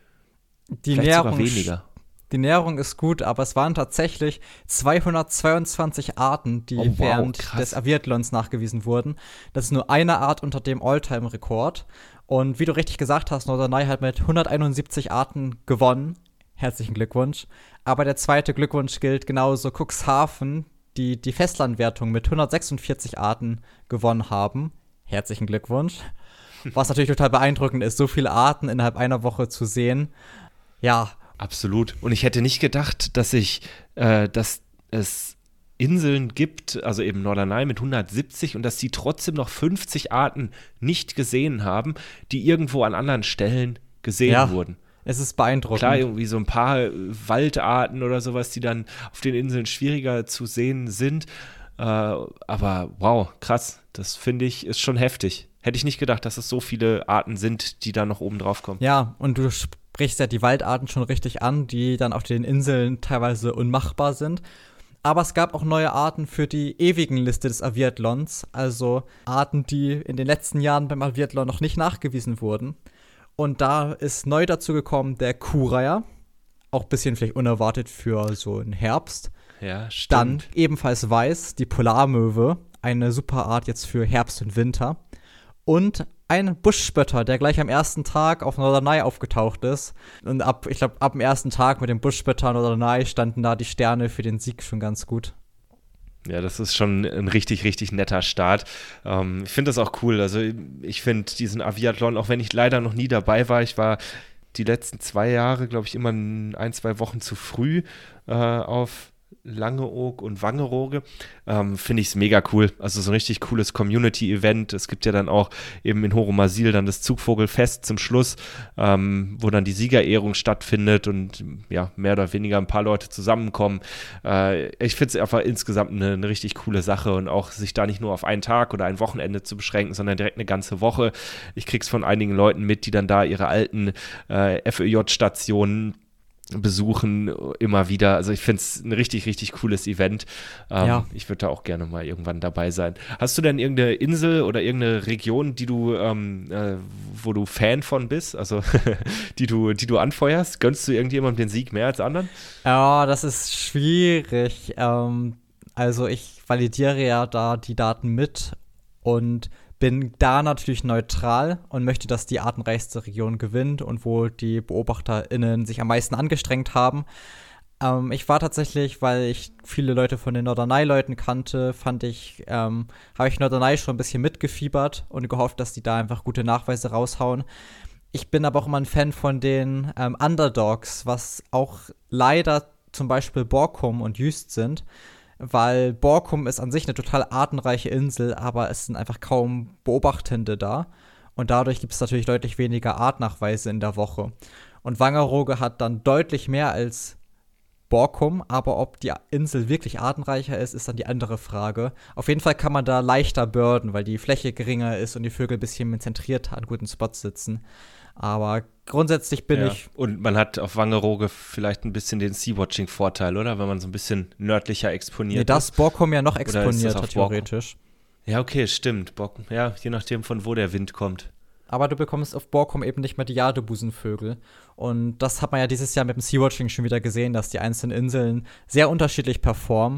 Die vielleicht sogar Näherung, weniger. die Näherung ist gut, aber es waren tatsächlich zweihundertzweiundzwanzig Arten, die Oh, wow, während krass. des Aviathlons nachgewiesen wurden. Das ist nur eine Art unter dem All-Time-Rekord. Und wie du richtig gesagt hast, Norderney hat mit hunderteinundsiebzig Arten gewonnen. Herzlichen Glückwunsch. Aber der zweite Glückwunsch gilt genauso Cuxhaven, die die Festlandwertung mit hundertsechsundvierzig Arten gewonnen haben. Herzlichen Glückwunsch. Was natürlich total beeindruckend ist, so viele Arten innerhalb einer Woche zu sehen. Ja, Absolut. Und ich hätte nicht gedacht, dass ich, äh, dass es Inseln gibt, also eben Norderney mit hundertsiebzig und dass die trotzdem noch fünfzig Arten nicht gesehen haben, die irgendwo an anderen Stellen gesehen Ja. wurden. es ist beeindruckend. Klar, irgendwie so ein paar äh, Waldarten oder sowas, die dann auf den Inseln schwieriger zu sehen sind. Äh, aber wow, krass. Das finde ich ist schon heftig. Hätte ich nicht gedacht, dass es so viele Arten sind, die da noch oben drauf kommen. Ja, und du sprichst ja die Waldarten schon richtig an, die dann auf den Inseln teilweise unmachbar sind. Aber es gab auch neue Arten für die ewigen Liste des Aviathlons, also Arten, die in den letzten Jahren beim Aviathlon noch nicht nachgewiesen wurden. Und da ist neu dazu gekommen der Kuhreiher, auch ein bisschen vielleicht unerwartet für so einen Herbst. Ja, Dann stimmt. ebenfalls weiß die Polarmöwe, eine super Art jetzt für Herbst und Winter. Und ein Buschspötter, der gleich am ersten Tag auf Norderney aufgetaucht ist. Und ab, ich glaube, ab dem ersten Tag mit dem Buschspötter Norderney standen da die Sterne für den Sieg schon ganz gut. Ja, das ist schon ein richtig, richtig netter Start. Ähm, ich finde das auch cool. Also ich finde diesen Aviathlon, auch wenn ich leider noch nie dabei war, ich war die letzten zwei Jahre, glaube ich, immer ein, zwei Wochen zu früh äh, auf Langeoog und Wangerooge, ähm, finde ich es mega cool. Also so ein richtig cooles Community-Event. Es gibt ja dann auch eben in Horomasil dann das Zugvogelfest zum Schluss, ähm, wo dann die Siegerehrung stattfindet und ja, mehr oder weniger ein paar Leute zusammenkommen. Äh, ich finde es einfach insgesamt eine, eine richtig coole Sache und auch sich da nicht nur auf einen Tag oder ein Wochenende zu beschränken, sondern direkt eine ganze Woche. Ich krieg's von einigen Leuten mit, die dann da ihre alten äh, F Ö J-Stationen besuchen immer wieder. Also ich finde es ein richtig, richtig cooles Event. Ähm, Ja. Ich würde da auch gerne mal irgendwann dabei sein. Hast du denn irgendeine Insel oder irgendeine Region, die du, ähm, äh, wo du Fan von bist? Also die du, die du anfeuerst? Gönnst du irgendjemandem den Sieg mehr als anderen? Ja, das ist schwierig. Ähm, also ich validiere ja da die Daten mit und bin da natürlich neutral und möchte, dass die artenreichste Region gewinnt und wo die BeobachterInnen sich am meisten angestrengt haben. Ähm, ich war tatsächlich, weil ich viele Leute von den Norderney-Leuten kannte, fand ich, ähm, habe ich Norderney schon ein bisschen mitgefiebert und gehofft, dass die da einfach gute Nachweise raushauen. Ich bin aber auch immer ein Fan von den ähm, Underdogs, was auch leider zum Beispiel Borkum und Jüst sind. Weil Borkum ist an sich eine total artenreiche Insel, aber es sind einfach kaum Beobachtende da. Und dadurch gibt es natürlich deutlich weniger Artnachweise in der Woche. Und Wangerooge hat dann deutlich mehr als Borkum, aber ob die Insel wirklich artenreicher ist, ist dann die andere Frage. Auf jeden Fall kann man da leichter birden, weil die Fläche geringer ist und die Vögel ein bisschen zentriert an guten Spots sitzen. Aber grundsätzlich bin Ja. ich Und man hat auf Wangerooge vielleicht ein bisschen den Sea-Watching-Vorteil, oder? Wenn man so ein bisschen nördlicher exponiert Nee, das ist. Borkum ja noch ist das exponierter, auf Borkum? theoretisch. Ja, okay, stimmt. Bock. Ja, je nachdem, von wo der Wind kommt. aber du bekommst auf Borkum eben nicht mehr die Jadebusenvögel. Und das hat man ja dieses Jahr mit dem Sea-Watching schon wieder gesehen, dass die einzelnen Inseln sehr unterschiedlich performen.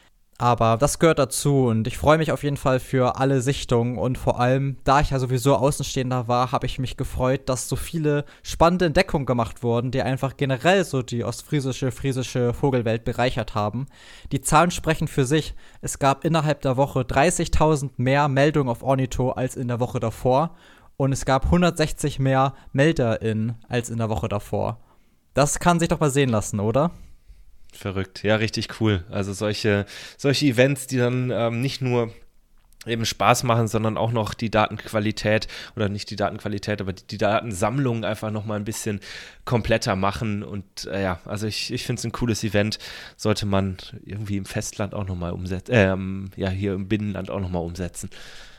Aber das gehört dazu und ich freue mich auf jeden Fall für alle Sichtungen und vor allem, da ich ja sowieso Außenstehender war, habe ich mich gefreut, dass so viele spannende Entdeckungen gemacht wurden, die einfach generell so die ostfriesische, friesische Vogelwelt bereichert haben. Die Zahlen sprechen für sich. Es gab innerhalb der Woche dreißigtausend mehr Meldungen auf Ornitho als in der Woche davor und es gab hundertsechzig mehr MelderInnen als in der Woche davor. Das kann sich doch mal sehen lassen, oder? Verrückt, ja, richtig cool. Also solche, solche Events, die dann ähm, nicht nur eben Spaß machen, sondern auch noch die Datenqualität oder nicht die Datenqualität, aber die, die Datensammlung einfach nochmal ein bisschen kompletter machen und äh, ja, also ich, ich finde es ein cooles Event, sollte man irgendwie im Festland auch nochmal umsetzen, ähm, ja, hier im Binnenland auch nochmal umsetzen.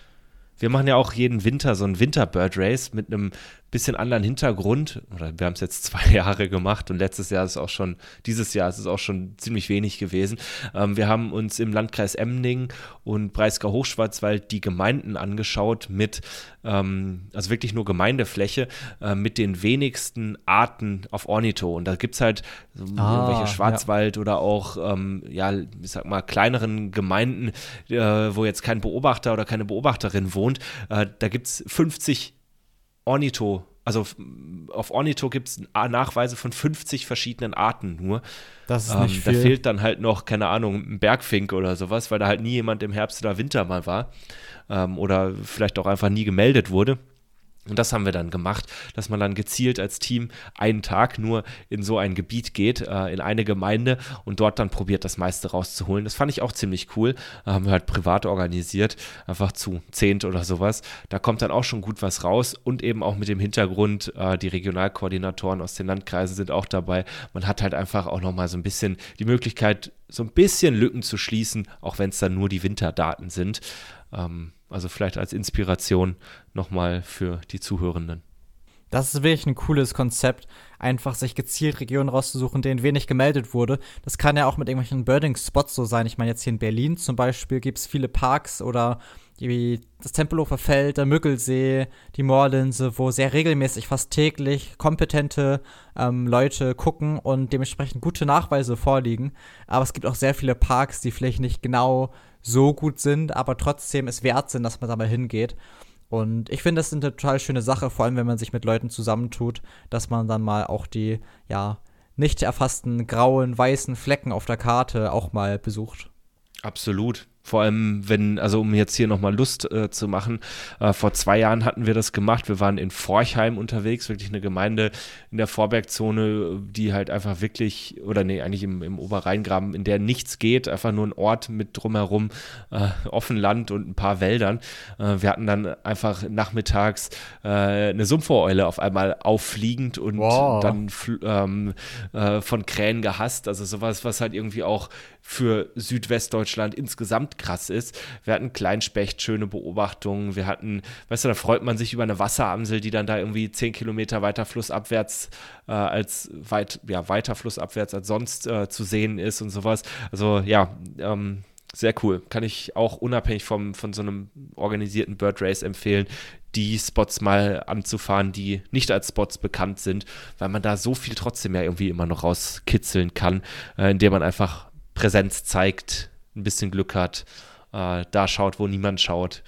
Wir machen ja auch jeden Winter so ein Winter-Bird-Race mit einem bisschen anderen Hintergrund. Oder wir haben es jetzt zwei Jahre gemacht und letztes Jahr ist es auch schon, dieses Jahr ist es auch schon ziemlich wenig gewesen. Ähm, wir haben uns im Landkreis Emding und Breisgau-Hochschwarzwald die Gemeinden angeschaut mit, ähm, also wirklich nur Gemeindefläche, äh, mit den wenigsten Arten auf Ornitho. Und da gibt es halt so Ah, irgendwelche Schwarzwald- oder auch, ähm, ja, ich sag mal, kleineren Gemeinden, äh, wo jetzt kein Beobachter oder keine Beobachterin wohnt. Äh, da gibt es fünfzig Ornitho, also auf Ornitho gibt es Nachweise von fünfzig verschiedenen Arten nur. Das ist Ähm, nicht da viel. fehlt dann halt noch, keine Ahnung, ein Bergfink oder sowas, weil da halt nie jemand im Herbst oder Winter mal war. Ähm, oder vielleicht auch einfach nie gemeldet wurde. Und das haben wir dann gemacht, dass man dann gezielt als Team einen Tag nur in so ein Gebiet geht, äh, in eine Gemeinde und dort dann probiert, das meiste rauszuholen. Das fand ich auch ziemlich cool. Äh, haben wir halt privat organisiert, einfach zu zehnt oder sowas. Da kommt dann auch schon gut was raus und eben auch mit dem Hintergrund, äh, die Regionalkoordinatoren aus den Landkreisen sind auch dabei. Man hat halt einfach auch nochmal so ein bisschen die Möglichkeit, so ein bisschen Lücken zu schließen, auch wenn es dann nur die Winterdaten sind. Ähm, Also vielleicht als Inspiration nochmal für die Zuhörenden. Das ist wirklich ein cooles Konzept, einfach sich gezielt Regionen rauszusuchen, denen wenig gemeldet wurde. Das kann ja auch mit irgendwelchen Birding-Spots so sein. Ich meine, jetzt hier in Berlin zum Beispiel gibt es viele Parks oder wie das Tempelhofer Feld, der Müggelsee, die Moorlinse, wo sehr regelmäßig, fast täglich kompetente ähm, Leute gucken und dementsprechend gute Nachweise vorliegen. Aber es gibt auch sehr viele Parks, die vielleicht nicht genau so gut sind, aber trotzdem es wert sind, dass man da mal hingeht. Und ich finde, das ist eine total schöne Sache, vor allem wenn man sich mit Leuten zusammentut, dass man dann mal auch die, ja, nicht erfassten grauen, weißen Flecken auf der Karte auch mal besucht. Absolut. Vor allem, wenn, also um jetzt hier nochmal Lust äh, zu machen, äh, vor zwei Jahren hatten wir das gemacht. Wir waren in Forchheim unterwegs, wirklich eine Gemeinde in der Vorbergzone, die halt einfach wirklich, oder nee, eigentlich im, im Oberrheingraben, in der nichts geht, einfach nur ein Ort mit drumherum, äh, offen Land und ein paar Wäldern. Äh, wir hatten dann einfach nachmittags äh, eine Sumpfohreule auf einmal auffliegend und Wow. dann fl- ähm, äh, von Krähen gehasst. Also sowas, was halt irgendwie auch für Südwestdeutschland insgesamt krass ist. Wir hatten Kleinspecht, schöne Beobachtungen. Wir hatten, weißt du, da freut man sich über eine Wasseramsel, die dann da irgendwie zehn Kilometer weiter flussabwärts äh, als weit, ja, weiter flussabwärts als sonst äh, zu sehen ist und sowas. Also ja, ähm, sehr cool. Kann ich auch unabhängig vom, von so einem organisierten Bird Race empfehlen, die Spots mal anzufahren, die nicht als Spots bekannt sind, weil man da so viel trotzdem ja irgendwie immer noch rauskitzeln kann, äh, indem man einfach Präsenz zeigt, ein bisschen Glück hat, äh, da schaut, wo niemand schaut.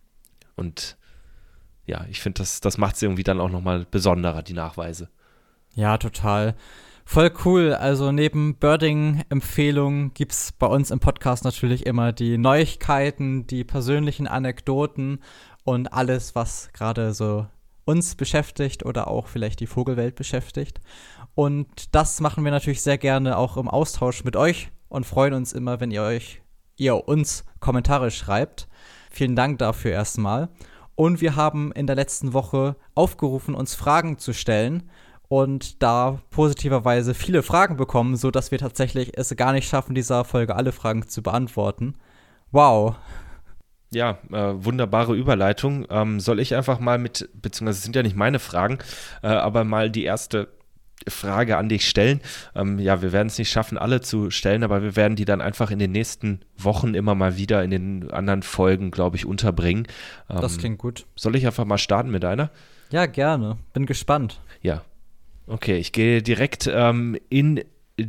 Und ja, ich finde, das, das macht es irgendwie dann auch nochmal besonderer, die Nachweise. Ja, total. Voll cool. Also neben Birding-Empfehlungen gibt es bei uns im Podcast natürlich immer die Neuigkeiten, die persönlichen Anekdoten und alles, was gerade so uns beschäftigt oder auch vielleicht die Vogelwelt beschäftigt. Und das machen wir natürlich sehr gerne auch im Austausch mit euch und freuen uns immer, wenn ihr euch, ihr uns Kommentare schreibt. Vielen Dank dafür erstmal. Und wir haben in der letzten Woche aufgerufen, uns Fragen zu stellen und da positiverweise viele Fragen bekommen, sodass wir tatsächlich es gar nicht schaffen, dieser Folge alle Fragen zu beantworten. Wow. Ja, äh, wunderbare Überleitung. Ähm, soll ich einfach mal mit, beziehungsweise es sind ja nicht meine Fragen, äh, aber mal die erste Frage an dich stellen. Ähm, ja, wir werden es nicht schaffen, alle zu stellen, aber wir werden die dann einfach in den nächsten Wochen immer mal wieder in den anderen Folgen, glaube ich, unterbringen. Ähm, Das klingt gut. Soll ich einfach mal starten mit einer? Ja, gerne. Bin gespannt. Ja. Okay, ich gehe direkt ähm, in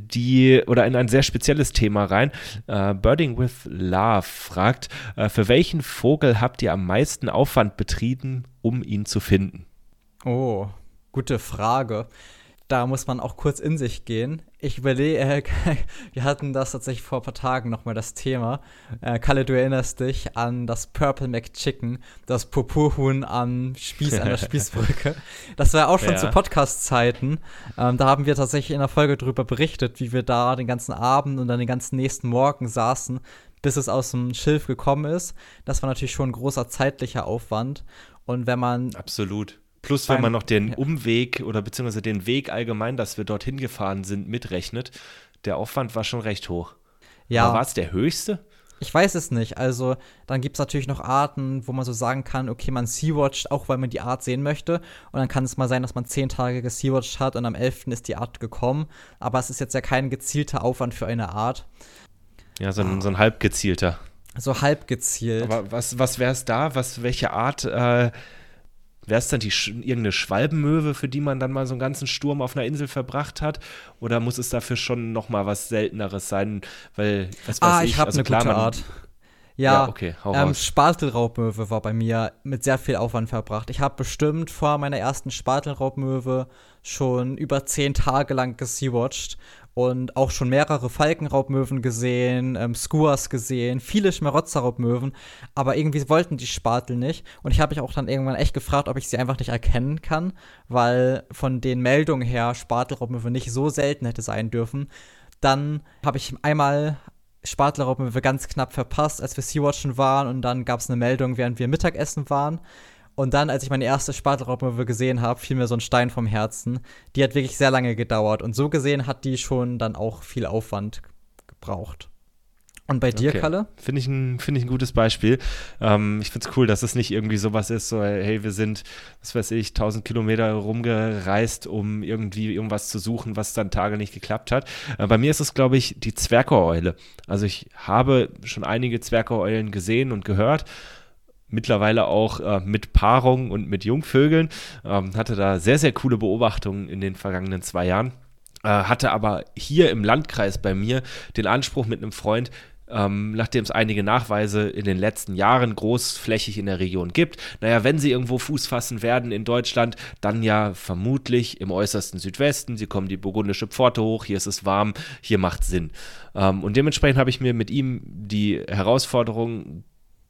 die oder in ein sehr spezielles Thema rein. Äh, Birding with Love fragt, äh, für welchen Vogel habt ihr am meisten Aufwand betrieben, um ihn zu finden? Oh, gute Frage. Da muss man auch kurz in sich gehen. Ich überlege, äh, wir hatten das tatsächlich vor ein paar Tagen nochmal das Thema. Äh, Kalle, du erinnerst dich an das Purple McChicken, das Purpurhuhn am Spieß, an der Spießbrücke. Das war auch schon Ja. zu Podcast-Zeiten. Ähm, da haben wir tatsächlich in der Folge drüber berichtet, wie wir da den ganzen Abend und dann den ganzen nächsten Morgen saßen, bis es aus dem Schilf gekommen ist. Das war natürlich schon ein großer zeitlicher Aufwand. Und wenn man Absolut. Plus, wenn Beim- man noch den ja. Umweg oder beziehungsweise den Weg allgemein, dass wir dorthin gefahren sind, mitrechnet, der Aufwand war schon recht hoch. ja, Aber war es der höchste? ich weiß es nicht. Also, dann gibt es natürlich noch Arten, wo man so sagen kann, okay, man sea-watcht, auch weil man die Art sehen möchte. Und dann kann es mal sein, dass man zehn Tage gesea-watcht hat und am elften ist die Art gekommen. Aber es ist jetzt ja kein gezielter Aufwand für eine Art. Ja, so ein, so ein halb gezielter. So halb gezielt. Aber was, was wäre es da? Was, welche Art? Äh, wäre es dann die, Sch- irgendeine Schwalbenmöwe, für die man dann mal so einen ganzen Sturm auf einer Insel verbracht hat? Oder muss es dafür schon noch mal was Selteneres sein? Weil, was weiß ah, ich, ich habe also eine klar, gute man- Art. Ja, Ja, okay, hau ähm, raus. Spatelraubmöwe war bei mir mit sehr viel Aufwand verbracht. Ich habe bestimmt vor meiner ersten Spatelraubmöwe schon über zehn Tage lang gesea-watcht und auch schon mehrere Falkenraubmöwen gesehen, ähm, Skuas gesehen, viele Schmarotzerraubmöwen, aber irgendwie wollten die Spatel nicht. Und ich habe mich auch dann irgendwann echt gefragt, ob ich sie einfach nicht erkennen kann, weil von den Meldungen her Spatelraubmöwe nicht so selten hätte sein dürfen. Dann habe ich einmal Spatelraubmöwe ganz knapp verpasst, als wir Sea-Watchen waren, und dann gab es eine Meldung, während wir Mittagessen waren. Und dann, als ich meine erste Spatelraubmöwe gesehen habe, fiel mir so ein Stein vom Herzen. Die hat wirklich sehr lange gedauert. Und so gesehen hat die schon dann auch viel Aufwand gebraucht. Und bei dir, Okay. Kalle? Finde ich, ein, find ich ein gutes Beispiel. Ähm, ich finde es cool, dass es nicht irgendwie sowas ist, so, hey, wir sind, was weiß ich, tausend Kilometer rumgereist, um irgendwie irgendwas zu suchen, was dann Tage nicht geklappt hat. Äh, bei mir ist es, glaube ich, die Zwergohreule. Also ich habe schon einige Zwergoheulen gesehen und gehört. Mittlerweile auch äh, mit Paarung und mit Jungvögeln. Ähm, hatte da sehr, sehr coole Beobachtungen in den vergangenen zwei Jahren. Äh, hatte aber hier im Landkreis bei mir den Anspruch mit einem Freund, ähm, nachdem es einige Nachweise in den letzten Jahren großflächig in der Region gibt, naja, wenn sie irgendwo Fuß fassen werden in Deutschland, dann ja vermutlich im äußersten Südwesten. Sie kommen die burgundische Pforte hoch, hier ist es warm, hier macht Sinn. Ähm, und dementsprechend habe ich mir mit ihm die Herausforderung,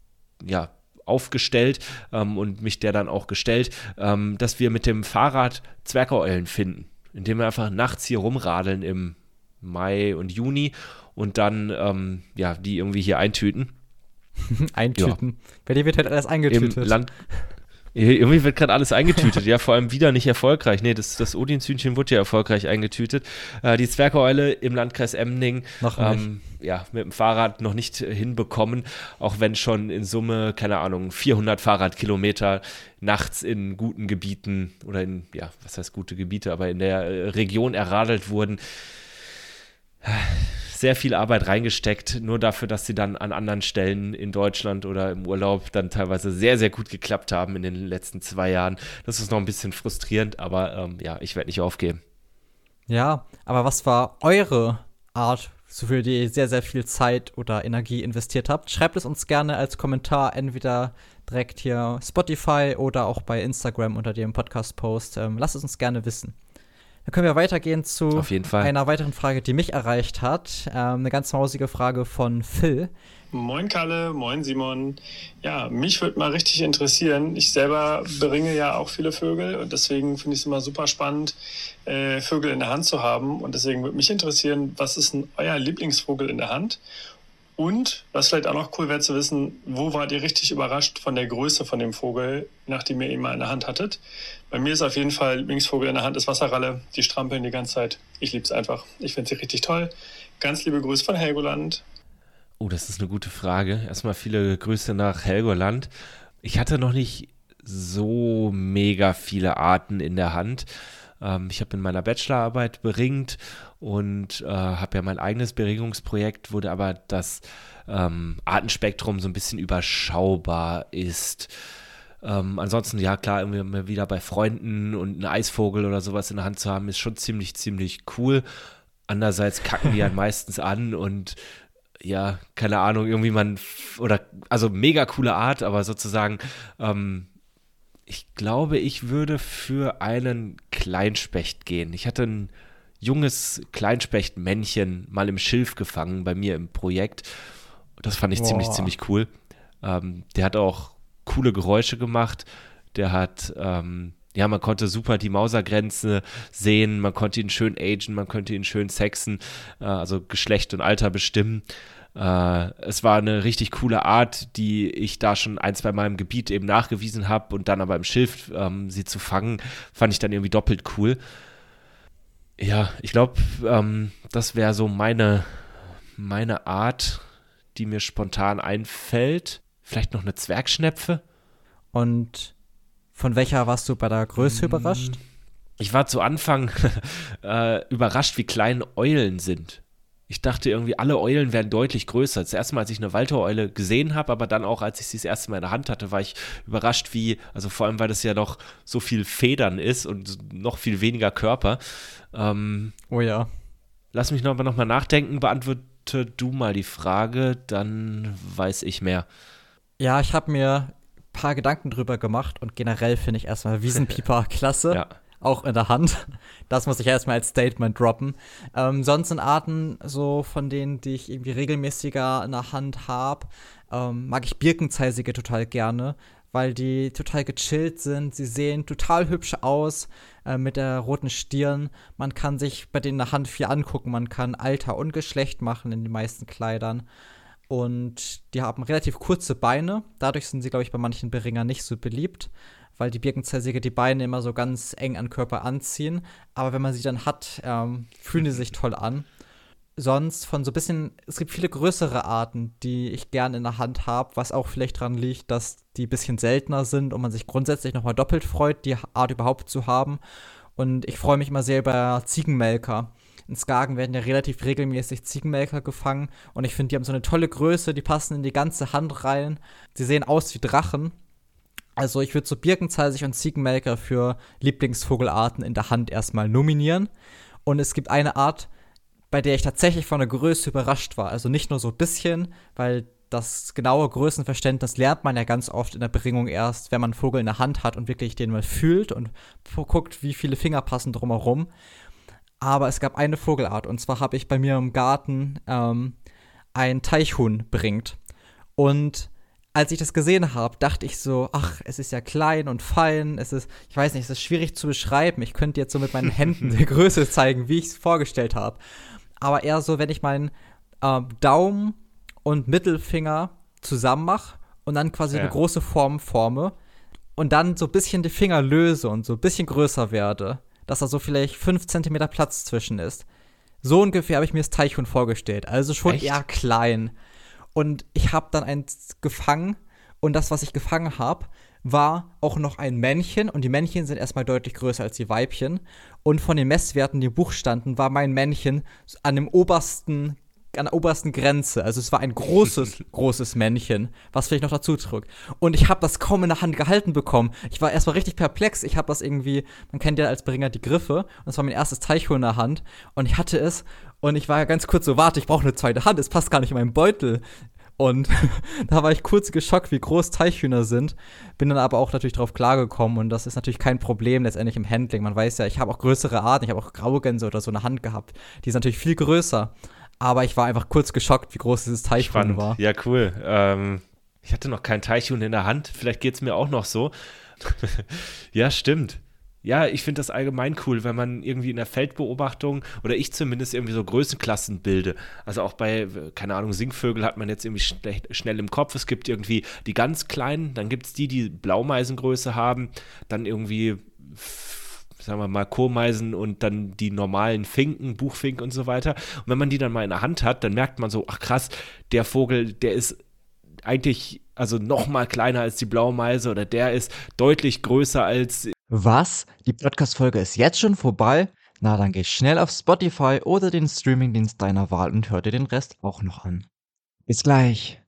ja, aufgestellt ähm, und mich der dann auch gestellt, ähm, dass wir mit dem Fahrrad Zwergeulen finden, indem wir einfach nachts hier rumradeln im Mai und Juni und dann ähm, ja, die irgendwie hier eintüten. Eintüten. Bei dir wird halt alles Im eingetütet. Land. Irgendwie wird gerade alles eingetütet, ja, vor allem wieder nicht erfolgreich. Nee, das, das Odinshühnchen wurde ja erfolgreich eingetütet. Äh, die Zwergeule im Landkreis Emning, Noch nicht. ähm, ja, mit dem Fahrrad noch nicht äh, hinbekommen, auch wenn schon in Summe, keine Ahnung, vierhundert Fahrradkilometer nachts in guten Gebieten oder in, ja, was heißt gute Gebiete, aber in der äh, Region erradelt wurden. Sehr viel Arbeit reingesteckt, nur dafür, dass sie dann an anderen Stellen in Deutschland oder im Urlaub dann teilweise sehr, sehr gut geklappt haben in den letzten zwei Jahren. Das ist noch ein bisschen frustrierend, aber ähm, ja, ich werde nicht aufgeben. Ja, aber was war eure Art, für die ihr sehr, sehr viel Zeit oder Energie investiert habt? Schreibt es uns gerne als Kommentar, entweder direkt hier Spotify oder auch bei Instagram unter dem Podcast-Post. Ähm, lasst es uns gerne wissen. Dann können wir weitergehen zu Auf jeden Fall. einer weiteren Frage, die mich erreicht hat. Ähm, eine ganz mausige Frage von Phil. Moin Kalle, moin Simon. Ja, mich würde mal richtig interessieren. Ich selber beringe ja auch viele Vögel und deswegen finde ich es immer super spannend, äh, Vögel in der Hand zu haben. Und deswegen würde mich interessieren, was ist denn euer Lieblingsvogel in der Hand? Und was vielleicht auch noch cool wäre zu wissen, wo wart ihr richtig überrascht von der Größe von dem Vogel, nachdem ihr ihn mal in der Hand hattet? Bei mir ist auf jeden Fall Lieblingsvogel in der Hand ist Wasserralle. Die strampeln die ganze Zeit. Ich liebe es einfach. Ich finde sie richtig toll. Ganz liebe Grüße von Helgoland. Oh, das ist eine gute Frage. Erstmal viele Grüße nach Helgoland. Ich hatte noch nicht so mega viele Arten in der Hand. Ähm, ich habe in meiner Bachelorarbeit beringt und äh, habe ja mein eigenes Beringungsprojekt, wo aber das ähm, Artenspektrum so ein bisschen überschaubar ist. Ähm, ansonsten, ja klar, irgendwie mal wieder bei Freunden und einen Eisvogel oder sowas in der Hand zu haben, ist schon ziemlich, ziemlich cool. Andererseits kacken die dann meistens an und ja, keine Ahnung, irgendwie man, oder, also mega coole Art, aber sozusagen, ähm, ich glaube, ich würde für einen Kleinspecht gehen. Ich hatte ein junges Kleinspechtmännchen mal im Schilf gefangen bei mir im Projekt. Das fand ich Boah. ziemlich, ziemlich cool. Ähm, der hat auch coole Geräusche gemacht. Der hat, ähm, ja, man konnte super die Mausergrenze sehen, man konnte ihn schön agen, man konnte ihn schön sexen, äh, also Geschlecht und Alter bestimmen. Äh, es war eine richtig coole Art, die ich da schon ein, zwei Mal im Gebiet eben nachgewiesen habe und dann aber im Schilf ähm, sie zu fangen, fand ich dann irgendwie doppelt cool. Ja, ich glaube, ähm, das wäre so meine, meine Art, die mir spontan einfällt. Vielleicht noch eine Zwergschnepfe. Und von welcher warst du bei der Größe mm. überrascht? Ich war zu Anfang äh, überrascht, wie klein Eulen sind. Ich dachte irgendwie, alle Eulen wären deutlich größer. Das erste Mal, als ich eine Waltereule gesehen habe, aber dann auch, als ich sie das erste Mal in der Hand hatte, war ich überrascht, wie, also vor allem, weil das ja noch so viel Federn ist und noch viel weniger Körper. Ähm, oh ja. Lass mich noch, aber noch mal nachdenken, beantworte du mal die Frage, dann weiß ich mehr. Ja, ich habe mir ein paar Gedanken drüber gemacht und generell finde ich erstmal Wiesenpieper klasse. Ja. Auch in der Hand. Das muss ich erstmal als Statement droppen. Ähm, sonst sind Arten, so von denen, die ich irgendwie regelmäßiger in der Hand habe, ähm, mag ich Birkenzeisige total gerne, weil die total gechillt sind. Sie sehen total hübsch aus äh, mit der roten Stirn. Man kann sich bei denen in der Hand viel angucken. Man kann Alter und Geschlecht machen in den meisten Kleidern. Und die haben relativ kurze Beine. Dadurch sind sie, glaube ich, bei manchen Beringern nicht so beliebt, weil die Birkenzeisige die Beine immer so ganz eng an den Körper anziehen. Aber wenn man sie dann hat, ähm, fühlen die sich toll an. Sonst von so ein bisschen, es gibt viele größere Arten, die ich gerne in der Hand habe, was auch vielleicht daran liegt, dass die ein bisschen seltener sind und man sich grundsätzlich nochmal doppelt freut, die Art überhaupt zu haben. Und ich freue mich immer sehr über Ziegenmelker. In Skagen werden ja relativ regelmäßig Ziegenmelker gefangen und ich finde, die haben so eine tolle Größe, die passen in die ganze Hand rein. Sie sehen aus wie Drachen. Also ich würde so Birkenzeisig und Ziegenmelker für Lieblingsvogelarten in der Hand erstmal nominieren. Und es gibt eine Art, bei der ich tatsächlich von der Größe überrascht war. Also nicht nur so ein bisschen, weil das genaue Größenverständnis lernt man ja ganz oft in der Beringung erst, wenn man einen Vogel in der Hand hat und wirklich den mal fühlt und guckt, wie viele Finger passen drumherum. Aber es gab eine Vogelart, und zwar habe ich bei mir im Garten ähm, ein Teichhuhn beringt. Und als ich das gesehen habe, dachte ich so, ach, es ist ja klein und fein, es ist, ich weiß nicht, es ist schwierig zu beschreiben. Ich könnte jetzt so mit meinen Händen die Größe zeigen, wie ich es vorgestellt habe. Aber eher so, wenn ich meinen äh, Daumen und Mittelfinger zusammen mache und dann quasi ja. eine große Form forme und dann so ein bisschen die Finger löse und so ein bisschen größer werde, dass da so vielleicht fünf Zentimeter Platz zwischen ist. So ungefähr habe ich mir das Teichhuhn vorgestellt. Also schon Echt? eher klein. Und ich habe dann eins gefangen und das, was ich gefangen habe, war auch noch ein Männchen. Und die Männchen sind erstmal deutlich größer als die Weibchen. Und von den Messwerten, die im Buch standen, war mein Männchen an dem obersten an der obersten Grenze. Also es war ein großes, großes Männchen, was vielleicht noch dazu trug. Und ich habe das kaum in der Hand gehalten bekommen. Ich war erstmal richtig perplex. Ich habe das irgendwie, man kennt ja als Beringer die Griffe. Und das war mein erstes Teichhuhn in der Hand. Und ich hatte es und ich war ganz kurz so, warte, ich brauche eine zweite Hand. Es passt gar nicht in meinen Beutel. Und da war ich kurz geschockt, wie groß Teichhühner sind. Bin dann aber auch natürlich drauf klargekommen. Und das ist natürlich kein Problem letztendlich im Handling. Man weiß ja, ich habe auch größere Arten. Ich habe auch Graugänse oder so in der Hand gehabt. Die sind natürlich viel größer. Aber ich war einfach kurz geschockt, wie groß dieses Teichhuhn war. Ja, cool. Ähm, ich hatte noch kein Teichhuhn in der Hand. Vielleicht geht es mir auch noch so. Ja, stimmt. Ja, ich finde das allgemein cool, wenn man irgendwie in der Feldbeobachtung, oder ich zumindest, irgendwie so Größenklassen bilde. Also auch bei, keine Ahnung, Singvögel hat man jetzt irgendwie schnell, schnell im Kopf. Es gibt irgendwie die ganz kleinen, dann gibt es die, die Blaumeisengröße haben, dann irgendwie, sagen wir mal, Kohlmeisen und dann die normalen Finken, Buchfink und so weiter. Und wenn man die dann mal in der Hand hat, dann merkt man so, ach krass, der Vogel, der ist eigentlich also noch mal kleiner als die Blaumeise oder der ist deutlich größer als Was? Die Podcast-Folge ist jetzt schon vorbei? Na, dann geh schnell auf Spotify oder den Streamingdienst deiner Wahl und hör dir den Rest auch noch an. Bis gleich.